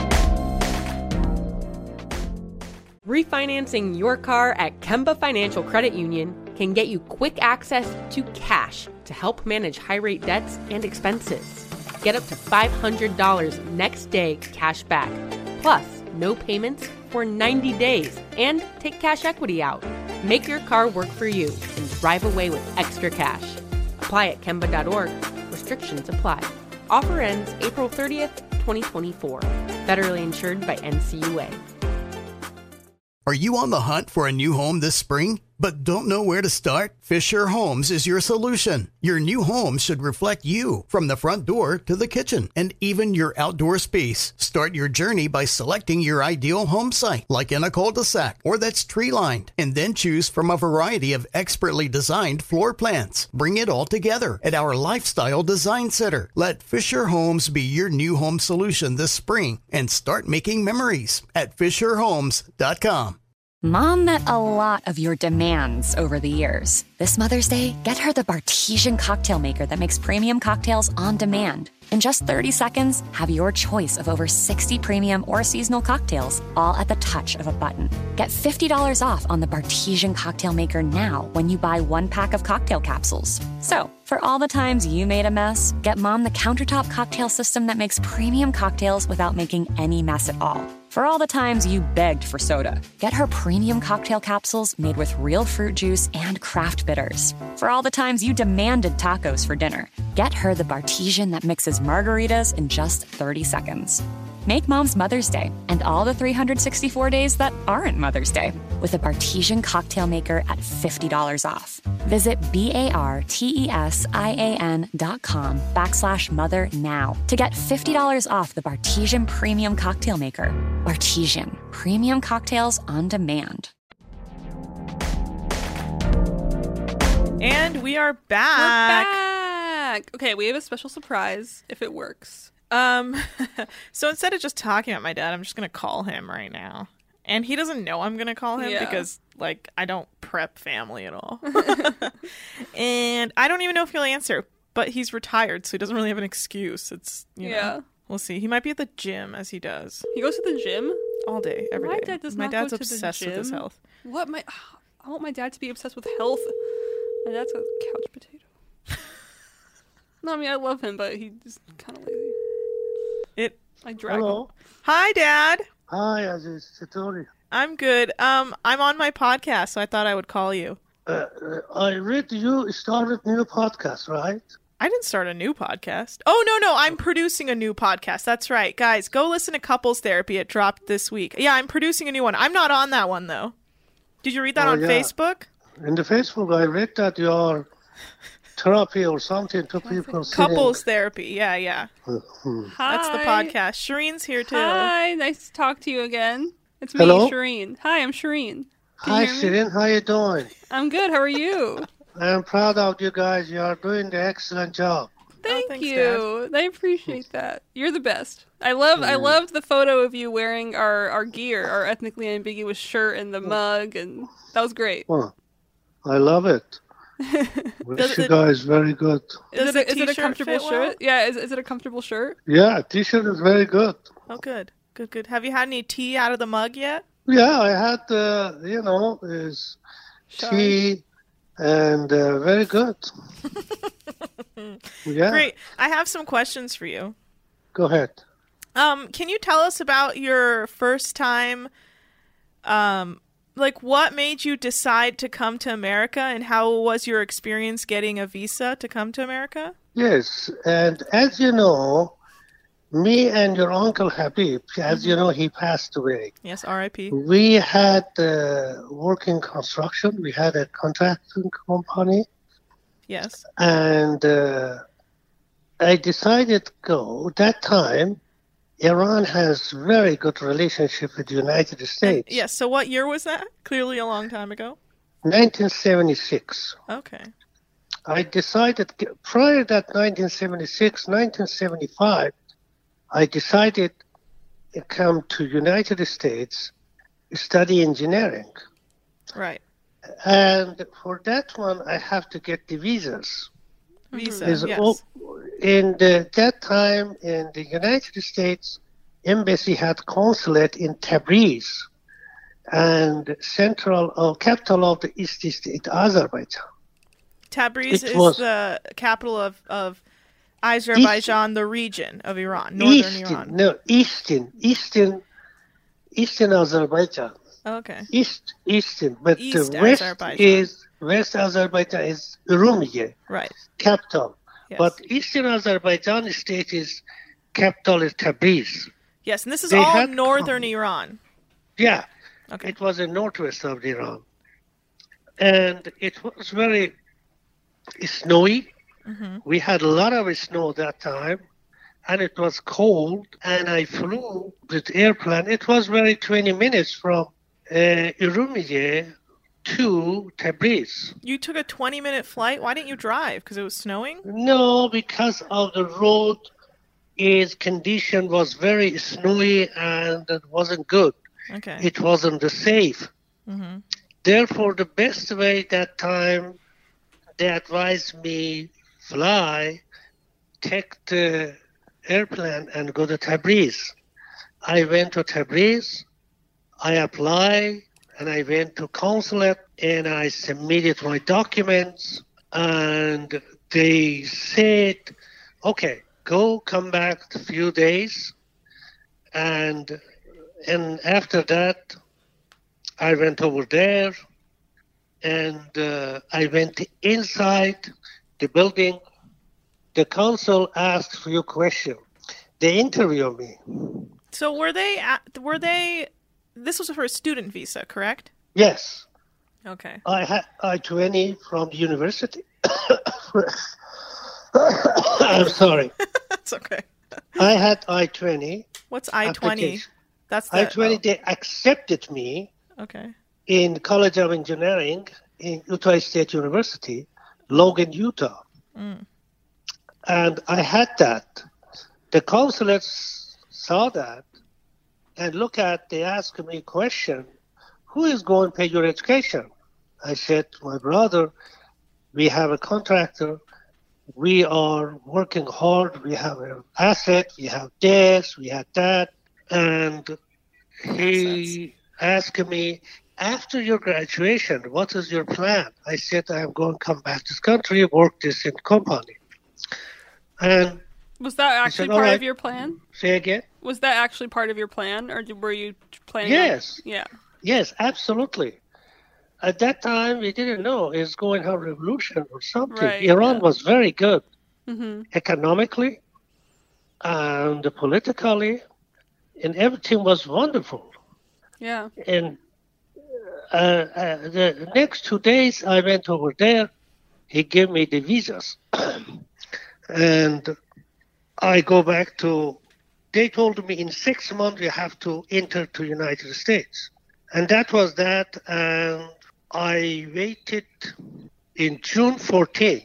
Refinancing your car at Kemba Financial Credit Union can get you quick access to cash to help manage high-rate debts and expenses. Get up to $500 next day cash back, plus no payments for 90 days, and take cash equity out. Make your car work for you and drive away with extra cash. Apply at Kemba.org. Restrictions apply. Offer ends April 30th, 2024. Federally insured by NCUA. Are you on the hunt for a new home this spring, but don't know where to start? Fisher Homes is your solution. Your new home should reflect you, from the front door to the kitchen, and even your outdoor space. Start your journey by selecting your ideal home site, like in a cul-de-sac or that's tree-lined, and then choose from a variety of expertly designed floor plans. Bring it all together at our Lifestyle Design Center. Let Fisher Homes be your new home solution this spring, and start making memories at FisherHomes.com. Mom met a lot of your demands over the years. This Mother's Day, get her the Bartesian cocktail maker that makes premium cocktails on demand. In just 30 seconds, have your choice of over 60 premium or seasonal cocktails, all at the touch of a button. Get $50 off on the Bartesian cocktail maker now when you buy 1 pack of cocktail capsules. So, for all the times you made a mess, get Mom the countertop cocktail system that makes premium cocktails without making any mess at all. For all the times you begged for soda, get her premium cocktail capsules made with real fruit juice and craft bitters. For all the times you demanded tacos for dinner, get her the Bartesian that mixes margaritas in just 30 seconds. Make Mom's Mother's Day and all the 364 days that aren't Mother's Day with a Bartesian cocktail maker at $50 off. Visit BARTESIAN.com/mother now to get $50 off the Bartesian Premium Cocktail Maker. Bartesian, premium cocktails on demand. And we are back. We're back. Okay, we have a special surprise if it works. So instead of just talking about my dad, I'm just going to call him right now. And he doesn't know I'm going to call him because, like, I don't prep family at all. And I don't even know if he'll answer, but he's retired, so he doesn't really have an excuse. It's, you know, we'll see. He might be at the gym, as he does. He goes to the gym? All day, every day. My dad does not dad's go to obsessed the gym. with his health. What? I want my dad to be obsessed with health. My dad's a couch potato. No, I mean, I love him, but he's kind of lazy. I drag him. Hi, Dad. Hi, Aziz. Satori. I'm good. I'm on my podcast, so I thought I would call you. I read you started a new podcast, right? I didn't start a new podcast. Oh, no, I'm producing a new podcast. That's right. Guys, go listen to Couples Therapy. It dropped this week. Yeah, I'm producing a new one. I'm not on that one, though. Did you read that on Facebook? In the Facebook, I read that you are therapy or something to people. Couples Therapy. Yeah. Hi. That's the podcast. Shireen's here, too. Hi, nice to talk to you again. It's me, Hello? Shireen. Hi, I'm Shireen. Hi, Shireen. How you doing? I'm good. How are you? I'm proud of you guys. You are doing the excellent job. Thank you. Dad. I appreciate that. You're the best. I loved the photo of you wearing our gear, our ethnically ambiguous shirt and the mug, and that was great. Well, I love it. Wish you guys very good. Is it a comfortable shirt? Well? Yeah, is it a comfortable shirt? Yeah, t-shirt is very good. Oh, good. Have you had any tea out of the mug yet? Yeah, I had, is tea and very good. Yeah. Great. I have some questions for you. Go ahead. Can you tell us about your first time, like what made you decide to come to America and how was your experience getting a visa to come to America? Yes, and as you know, me and your uncle Habib, as you know, he passed away. Yes, R.I.P. We had working construction. We had a contracting company. Yes. And I decided to go. That time, Iran has very good relationship with the United States. Yes, so what year was that? Clearly a long time ago. 1976. Okay. I decided, prior to that 1976, 1975, I decided to come to United States, study engineering. Right. And for that one, I have to get the visas. Yes. In that time, in the United States, embassy had consulate in Tabriz, and capital of the East State, Azerbaijan. Tabriz is the capital of Azerbaijan, the region of Iran, northern Iran. No, eastern Azerbaijan. Okay. Eastern, but East the west Azerbaijan. West Azerbaijan is Urumqi, right? Capital. Yes. But Eastern Azerbaijan state is capital is Tabriz. Yes, and this is all northern Iran. Yeah. Okay. It was in northwest of Iran, and it was very snowy. Mm-hmm. We had a lot of snow that time, and it was cold. And I flew with airplane. It was very 20 minutes from Urumqi to Tabriz. You took a 20-minute flight? Why didn't you drive? Because it was snowing? No, because of the road condition was very snowy and it wasn't good. Okay. It wasn't safe. Mm-hmm. Therefore, the best way that time, they advised me take the airplane and go to Tabriz. I went to Tabriz, I applied, and I went to consulate, and I submitted my documents, and they said, okay, come back a few days, and after that, I went over there, and I went inside the building. The consul asked a few questions. They interviewed me. So were they? This was for a student visa, correct? Yes. Okay. I had I-20 from the university. I'm sorry. That's okay. I had I-20. What's I-20? application. That's the I-20, they accepted me Okay. in College of Engineering in Utah State University, Logan, Utah. And I had that. The consulates saw that and they asked me a question, who is going to pay your education? I said, my brother, we have a contractor. We are working hard. We have an asset. We have this. We have that. And he asked me, after your graduation, what is your plan? I said, I am going to come back to this country, work this in company. And was that actually said, part "All of your plan? Say again? Was that actually part of your plan, or were you planning? Yes. Yeah. Yes, absolutely. At that time, we didn't know it was going to have a revolution or something. Right, Iran yeah. was very good Mm-hmm. economically and politically, and everything was wonderful. Yeah. And the next 2 days, I went over there. He gave me the visas. And I go back to, they told me in 6 months you have to enter to United States. And that was that. And I waited in June 14,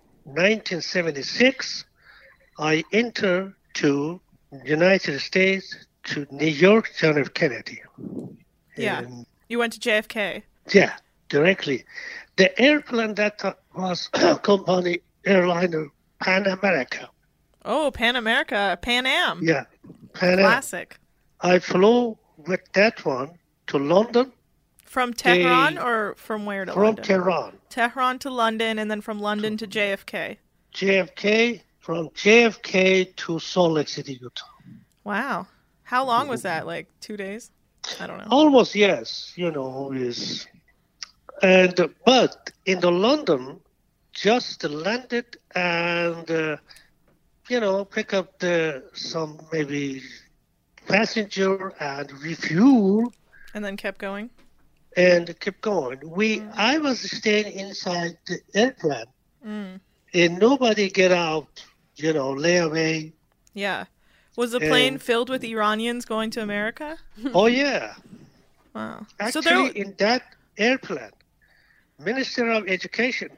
1976. I entered to United States, to New York, John F. Kennedy. Yeah. And You went to JFK. yeah, directly. The airplane that was company airliner Pan America. Oh, Pan America, Pan Am. Yeah, Pan Am. Classic. I flew with that one to London. From Tehran or from where to From London? Tehran. Tehran to London, and then from London to JFK. JFK, from JFK to Salt Lake City, Utah. Wow. How long was that? Like 2 days? I don't know. Almost, yes. Is and but in the London, just landed and pick up some maybe passenger and refuel And then kept going? and kept going. I was staying inside the airplane, and nobody get out. Lay away. Yeah. Was the plane And- filled with Iranians going to America? Oh yeah. Wow. Actually, in that airplane, Minister of Education,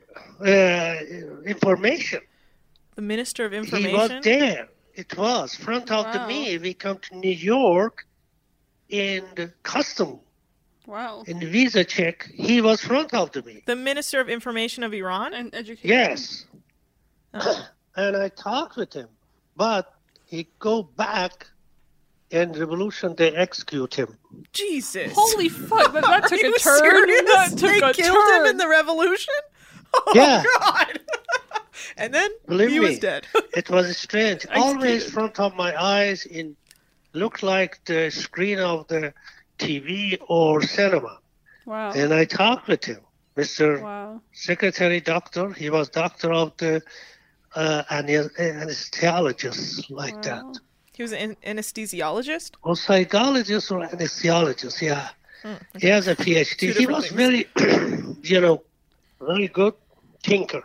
Information, The Minister of he Information? was there. It was front of the Wow. me. We come to New York in the custom, Wow. in the visa check. He was front of the me. The Minister of Information of Iran? And education. Yes. And I talked with him, but he go back. And revolution, they execute him. Jesus. Holy fuck! That took Are you a turn. serious? That took They a killed turn. him in the revolution? Oh, Yeah. God. And then Believe he me, was dead. it was strange. Always Executed. front of my eyes, looked like the screen of the TV or cinema. Wow. And I talked with him, Mr. Wow. Secretary Doctor. He was doctor of the anesthesiologist, like that. He was an anesthesiologist? Or psychologist or anesthesiologist, yeah. He has a PhD. Two He different was things. very, very good thinker.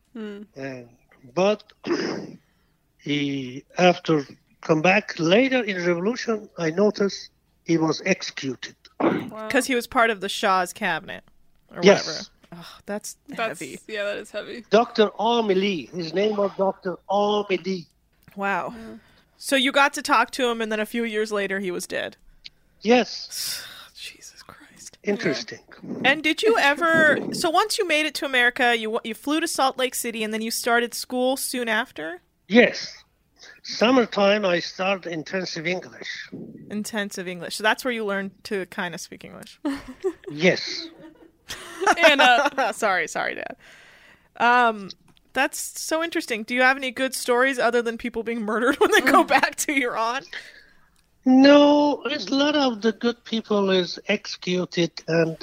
But he, after come back later in revolution, I noticed he was executed. Because he was part of the Shah's cabinet. Or Yes. whatever. Oh, that's heavy. Yeah, that is heavy. Dr. Amelie. His name was Dr. Amelie. Wow. So you got to talk to him, and then a few years later, he was dead. Yes. Jesus Christ. Interesting. And did you ever... So once you made it to America, you flew to Salt Lake City, and then you started school soon after? Yes. Summertime, I started intensive English. Intensive English. So that's where you learned to kind of speak English. Yes. And Sorry, Dad. That's so interesting. Do you have any good stories other than people being murdered when they go back to Iran? No, there's a lot of the good people is executed and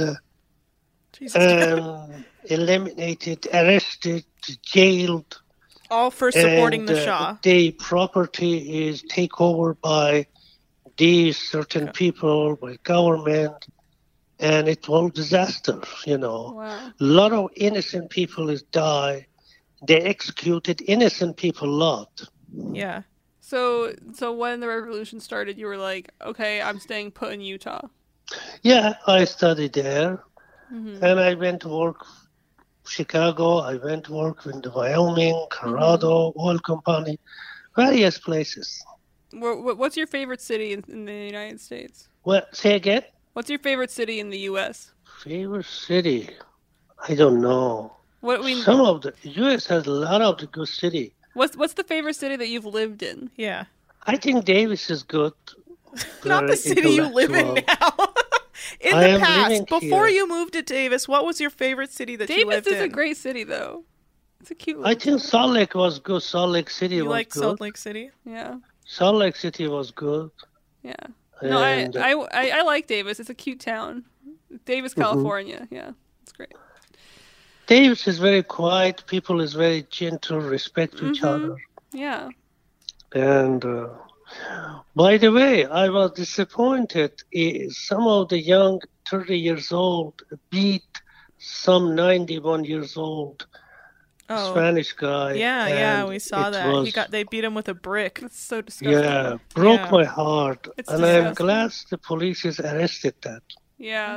eliminated, arrested, jailed. All for supporting and, the Shah. The property is taken over by these certain people, by government, and it was disaster, you know. Wow. A lot of innocent people is die. They executed innocent people a lot. Yeah. So when the revolution started, you were like, okay, I'm staying put in Utah. Yeah, I studied there, and I went to work Chicago. I went to work in the Wyoming, Colorado, oil company, various places. What's your favorite city in the United States? Well, say again? What's your favorite city in the U.S.? Favorite city? I don't know. Some of the U.S. has a lot of the good city. What's the favorite city that you've lived in? Yeah. I think Davis is good. Not the city you live in now. In the past, before you moved to Davis, what was your favorite city that you lived in? Davis is a great city, though. It's a cute. I think Salt Lake was good. Salt Lake City was good. You like Salt Lake City? Yeah. Salt Lake City was good. Yeah. No, I like Davis. It's a cute town. Davis, California. Yeah, it's great. Davis is very quiet. People is very gentle, respect each other. Yeah. And by the way, I was disappointed. Some of the young 30 years old beat some 91 years old Spanish guy. Yeah, we saw that. They beat him with a brick. That's so disgusting. Yeah, broke my heart. It's and disgusting. I'm glad the police has arrested that. Yeah.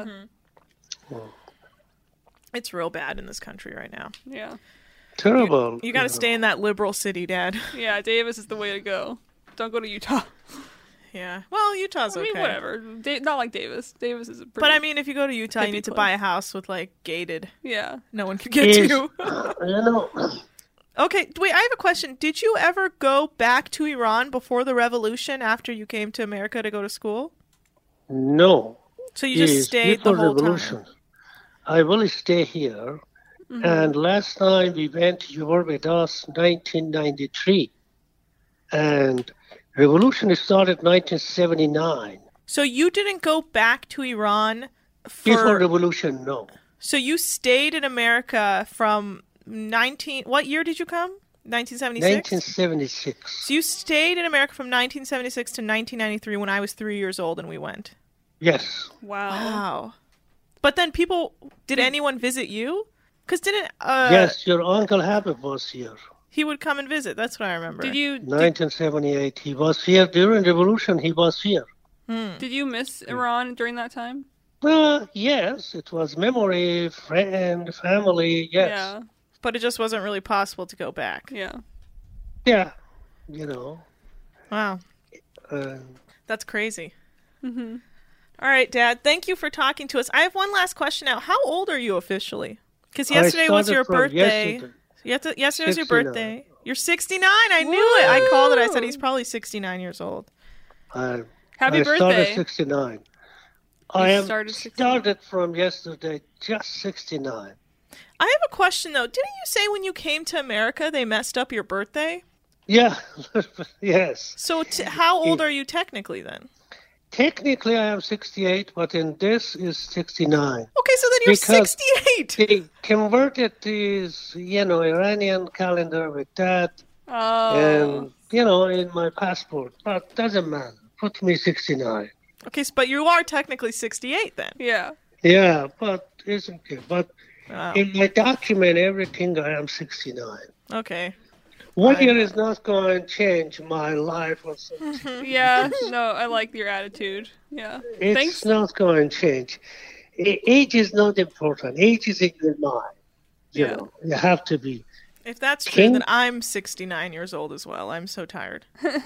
It's real bad in this country right now. Yeah. Terrible. You got to stay in that liberal city, Dad. Yeah, Davis is the way to go. Don't go to Utah. Yeah. Well, Utah's I mean, okay. whatever. Not like Davis. Davis is a pretty... But I mean, if you go to Utah, you need to buy a place. house with, like, gated. Yeah. No one can get to you. You know. Okay, wait, I have a question. Did you ever go back to Iran before the revolution after you came to America to go to school? No. So you just stayed the whole revolution. time? I will stay here. And last time we went, you were with us, 1993. And revolution started 1979. So you didn't go back to Iran Before revolution, no. So you stayed in America from what year did you come? 1976? 1976. So you stayed in America from 1976 to 1993 when I was 3 years old and we went. Yes. Wow. But then did anyone visit you? Because didn't... yes, your Uncle Habib was here. He would come and visit. That's what I remember. 1978. He was here during revolution. He was here. Did you miss Iran during that time? Yes. It was memory, friend, family, yes. Yeah. But it just wasn't really possible to go back. Yeah. Yeah. You know. Wow. That's crazy. All right, Dad. Thank you for talking to us. I have one last question now. How old are you officially? Because yesterday was your birthday. Yesterday was your birthday. You're 69. I knew it. I called it. I said he's probably 69 years old. Happy birthday. I birthday. started 69. I am started from yesterday, just 69. I have a question, though. Didn't you say when you came to America they messed up your birthday? Yeah. Yes. So how old are you technically then? Technically, I am 68, but in this is 69. Okay, so then you're 68. They converted this, Iranian calendar with that. And, in my passport. But doesn't matter. Put me 69. Okay, but you are technically 68 then. Yeah. Yeah, but it's okay. But in my document, everything, I am 69. Okay. 1 year is not going to change my life or something. Yeah, no, I like your attitude. Yeah. It's not going to change. Age is not important. Age is in your mind. You know, you have to be. If that's true, then I'm 69 years old as well. I'm so tired.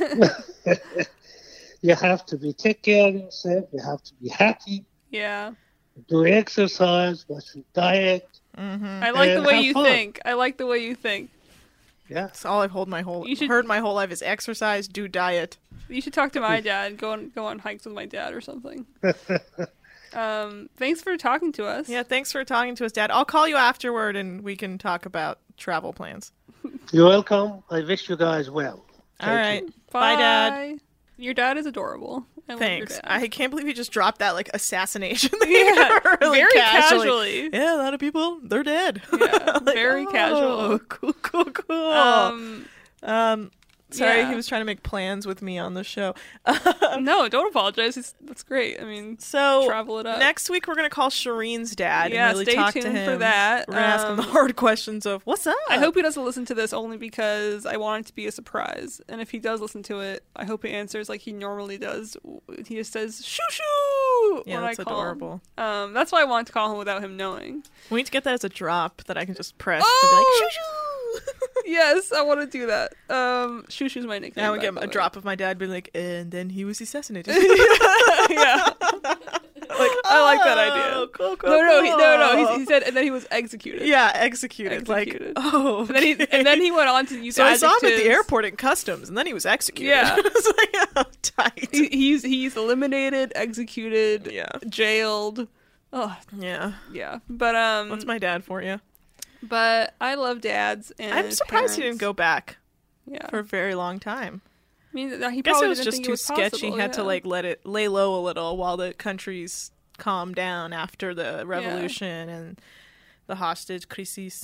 You have to take care of yourself. You have to be happy. Yeah. Do exercise, watch your diet. I like the way you think. I like the way you think. Yeah. That's all I've heard my whole life is exercise, do diet. You should talk to my dad. Go on hikes with my dad or something. Thanks for talking to us. Yeah, thanks for talking to us, Dad. I'll call you afterward and we can talk about travel plans. You're welcome. I wish you guys well. All right. Bye, Dad. Your dad is adorable. Thanks. I can't believe you just dropped that assassination. Yeah, really very casually. Yeah, a lot of people, they're dead. Yeah, very casual. Cool. Sorry, Yeah. he was trying to make plans with me on the show. No, don't apologize. That's great. I mean, So travel it up. next week we're gonna call Shireen's dad Yeah, and really stay talk tuned to him for that. We're gonna ask him the hard questions of what's up. I hope he doesn't listen to this only because I want it to be a surprise. And if he does listen to it, I hope he answers like he normally does. He just says "shoo shoo" Yeah, when that's I call adorable. him. That's why I wanted to call him without him knowing. We need to get that as a drop that I can just press Oh! and be like, shoo shoo. Yes, I want to do that. Shoo shoo's my nickname. Now we by get the a way. drop of my dad being like, and then he was assassinated. Yeah. Like, I like that idea. Cool, cool, No. He said, and then he was executed. Yeah, executed. Executed. Like, oh. And then he went on to use So I saw him at the adjectives. airport in customs, and then he was executed. Yeah. It's like, oh, tight. He's eliminated, executed, Yeah. jailed. Oh, Yeah. yeah. But What's my dad for you? But I love dads, and I'm surprised he didn't go back Yeah. for a very long time. I mean, he I guess probably it was didn't just think too it was sketchy. possible, He had to yeah. like let it lay low a little while the countries calmed down after the revolution and the hostage crisis.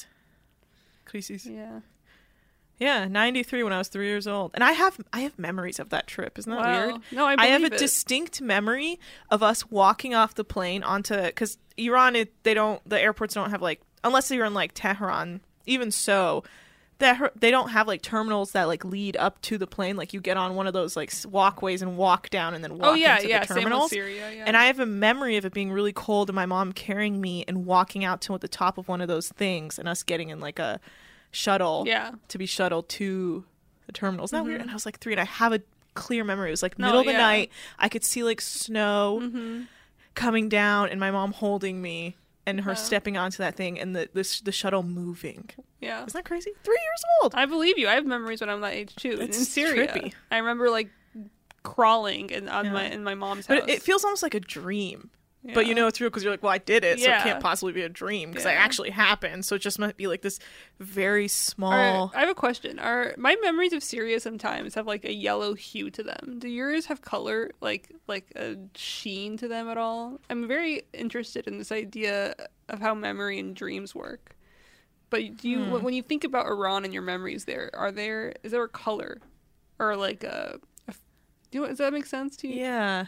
Yeah. Yeah, 93 when I was 3 years old. And I have memories of that trip. Isn't that Wow. weird? No, I have a believe it. distinct memory of us walking off the plane onto, because Iran, the airports don't have like, unless you're in like Tehran, even so, they don't have like terminals that like lead up to the plane. Like you get on one of those like walkways and walk down and then walk into the Same with terminals. Syria, yeah. And I have a memory of it being really cold and my mom carrying me and walking out to the top of one of those things and us getting in like a shuttle to be shuttled to the terminal. Isn't that weird? And I was like 3 and I have a clear memory. It was like middle of the night. I could see like snow coming down and my mom holding me and her stepping onto that thing and the shuttle moving. Yeah. Isn't that crazy? 3 years old. I believe you. I have memories when I'm that age too. It's in Syria. trippy. I remember like crawling in my mom's house. But it feels almost like a dream. But you know it's real because you're like, well, I did it, so it can't possibly be a dream because it actually happened. So it just might be like this very small. I have a question. My memories of Syria sometimes have like a yellow hue to them. Do yours have color, like a sheen to them at all? I'm very interested in this idea of how memory and dreams work. But do you, when you think about Iran and your memories there, is there a color or like does that make sense to you? Yeah.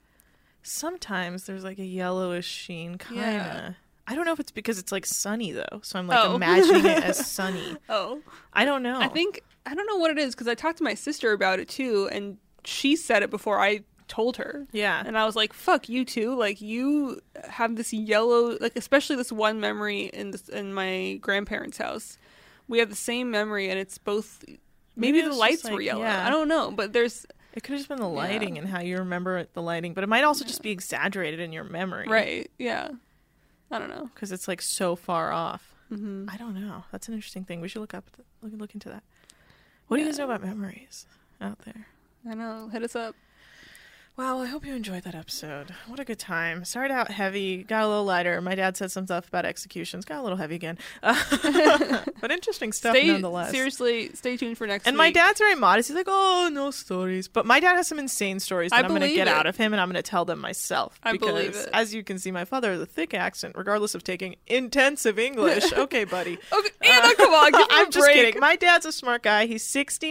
Sometimes there's like a yellowish sheen, kind of. Yeah. I don't know if it's because it's like sunny though, so I'm like imagining it as sunny. Oh, I don't know. I don't know what it is because I talked to my sister about it too, and she said it before I told her. Yeah. And I was like, "Fuck you too! Like you have this yellow, like especially this one memory in my grandparents' house. We have the same memory, and it's both. Maybe the lights were yellow. Yeah. I don't know, but there's." It could have just been the lighting and how you remember the lighting, but it might also just be exaggerated in your memory. Right. Yeah. I don't know. Because it's like so far off. Mm-hmm. I don't know. That's an interesting thing. We should look into that. What do you guys know about memories out there? I know. Hit us up. Wow, I hope you enjoyed that episode. What a good time. Started out heavy, got a little lighter. My dad said some stuff about executions, got a little heavy again. But interesting stuff nonetheless. Seriously, stay tuned for next week. And my dad's very modest. He's like, oh, no stories. But my dad has some insane stories that I'm going to get out of him, and I'm going to tell them myself. I believe because, it. as you can see, my father has a thick accent, regardless of taking intensive English. Okay, buddy. Okay, Anna, come on, give me I'm a just break. kidding. My dad's a smart guy. He's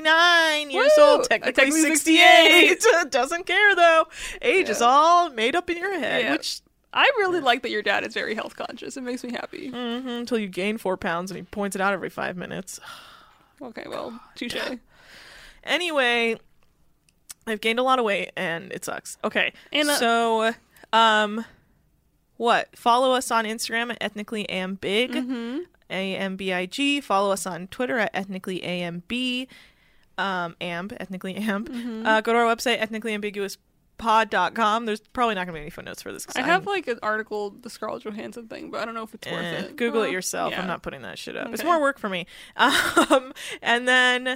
69 years Woo! old, technically 68. Doesn't care, though. Age is all made up in your head, which... I really like that your dad is very health conscious. It makes me happy. Mm-hmm, until you gain 4 pounds and he points it out every 5 minutes. Okay, well, touche. Anyway, I've gained a lot of weight and it sucks. Okay, Anna- so, what? Follow us on Instagram at ethnicallyambig, AMBIG. Follow us on Twitter at ethnicallyamb, ethnically amp. Go to our website, ethnicallyambiguouspod.com. There's probably not going to be any footnotes for this. I have like an article, the Scarlett Johansson thing, but I don't know if it's worth it. Google it yourself. Yeah. I'm not putting that shit up. Okay. It's more work for me. And then,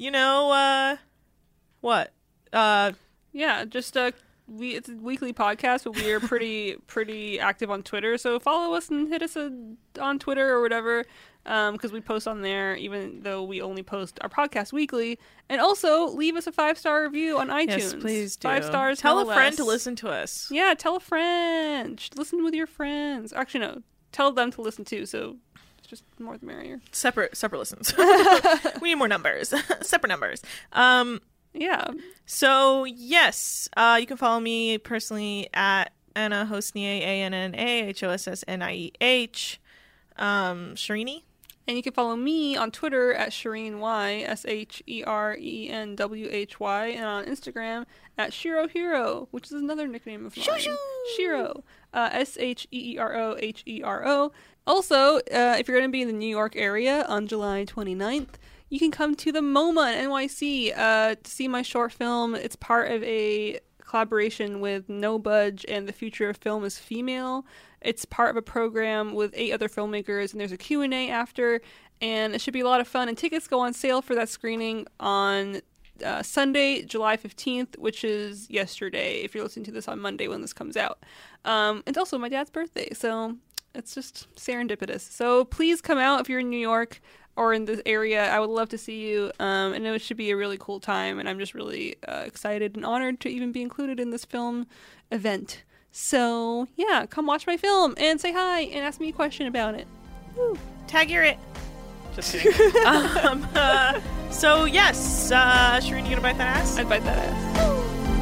what? Yeah, just it's a weekly podcast, but we are pretty active on Twitter. So follow us and hit us on Twitter or whatever, because we post on there, even though we only post our podcast weekly. And also leave us a 5-star review on iTunes. Yes, please do. 5 stars. Tell no a friend less. to listen to us. Yeah, tell a friend. Listen with your friends. Actually, no. Tell them to listen too. So Just more the merrier. Separate listens. We need more numbers. Separate numbers. Yeah. So, yes, you can follow me personally at Anna Hossnieh, ANNAHOSSNIEH. Shirini. And you can follow me on Twitter at Shireen Y, SHERENWHY, and on Instagram at Shiro Hero, which is another nickname of mine. Shiro. SHEEROHERO. Also, if you're going to be in the New York area on July 29th, you can come to the MoMA in NYC to see my short film. It's part of a collaboration with No Budge and The Future of Film is Female. It's part of a program with 8 other filmmakers, and there's a Q&A after, and it should be a lot of fun. And tickets go on sale for that screening on Sunday, July 15th, which is yesterday, if you're listening to this on Monday when this comes out. It's also my dad's birthday, so it's just serendipitous. So please come out if you're in New York or in this area. I would love to see you, and it should be a really cool time, and I'm just really excited and honored to even be included in this film event. So, yeah, come watch my film and say hi and ask me a question about it. Woo. Tag your it. Just kidding. So, yes, Shireen, you gonna bite that ass? I'd bite that ass.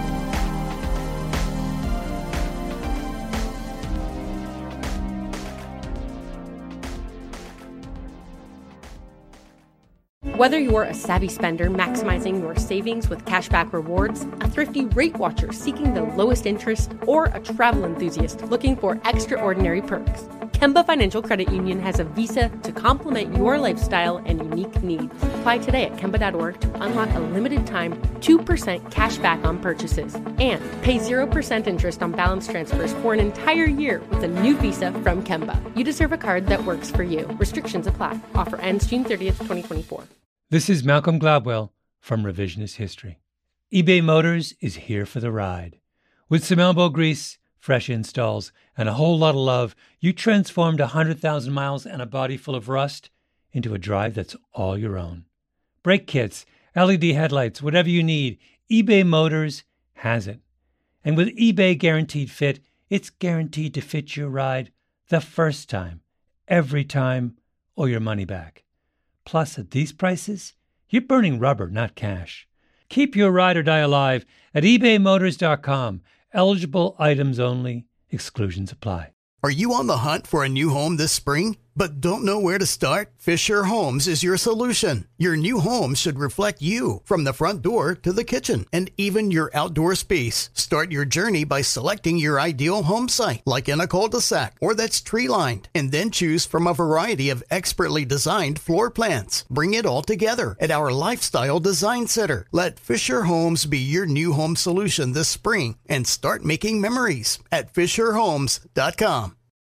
Whether you're a savvy spender maximizing your savings with cashback rewards, a thrifty rate watcher seeking the lowest interest, or a travel enthusiast looking for extraordinary perks, Kemba Financial Credit Union has a visa to complement your lifestyle and unique needs. Apply today at Kemba.org to unlock a limited time 2% cash back on purchases and pay 0% interest on balance transfers for an entire year with a new visa from Kemba. You deserve a card that works for you. Restrictions apply. Offer ends June 30th, 2024. This is Malcolm Gladwell from Revisionist History. eBay Motors is here for the ride. With some elbow grease, fresh installs, and a whole lot of love, you transformed 100,000 miles and a body full of rust into a drive that's all your own. Brake kits, LED headlights, whatever you need, eBay Motors has it. And with eBay Guaranteed Fit, it's guaranteed to fit your ride the first time, every time, or your money back. Plus, at these prices, you're burning rubber, not cash. Keep your ride or die alive at ebaymotors.com. Eligible items only. Exclusions apply. Are you on the hunt for a new home this spring, but don't know where to start? Fisher Homes is your solution. Your new home should reflect you, from the front door to the kitchen, and even your outdoor space. Start your journey by selecting your ideal home site, like in a cul-de-sac or that's tree-lined, and then choose from a variety of expertly designed floor plans. Bring it all together at our Lifestyle Design Center. Let Fisher Homes be your new home solution this spring and start making memories at FisherHomes.com.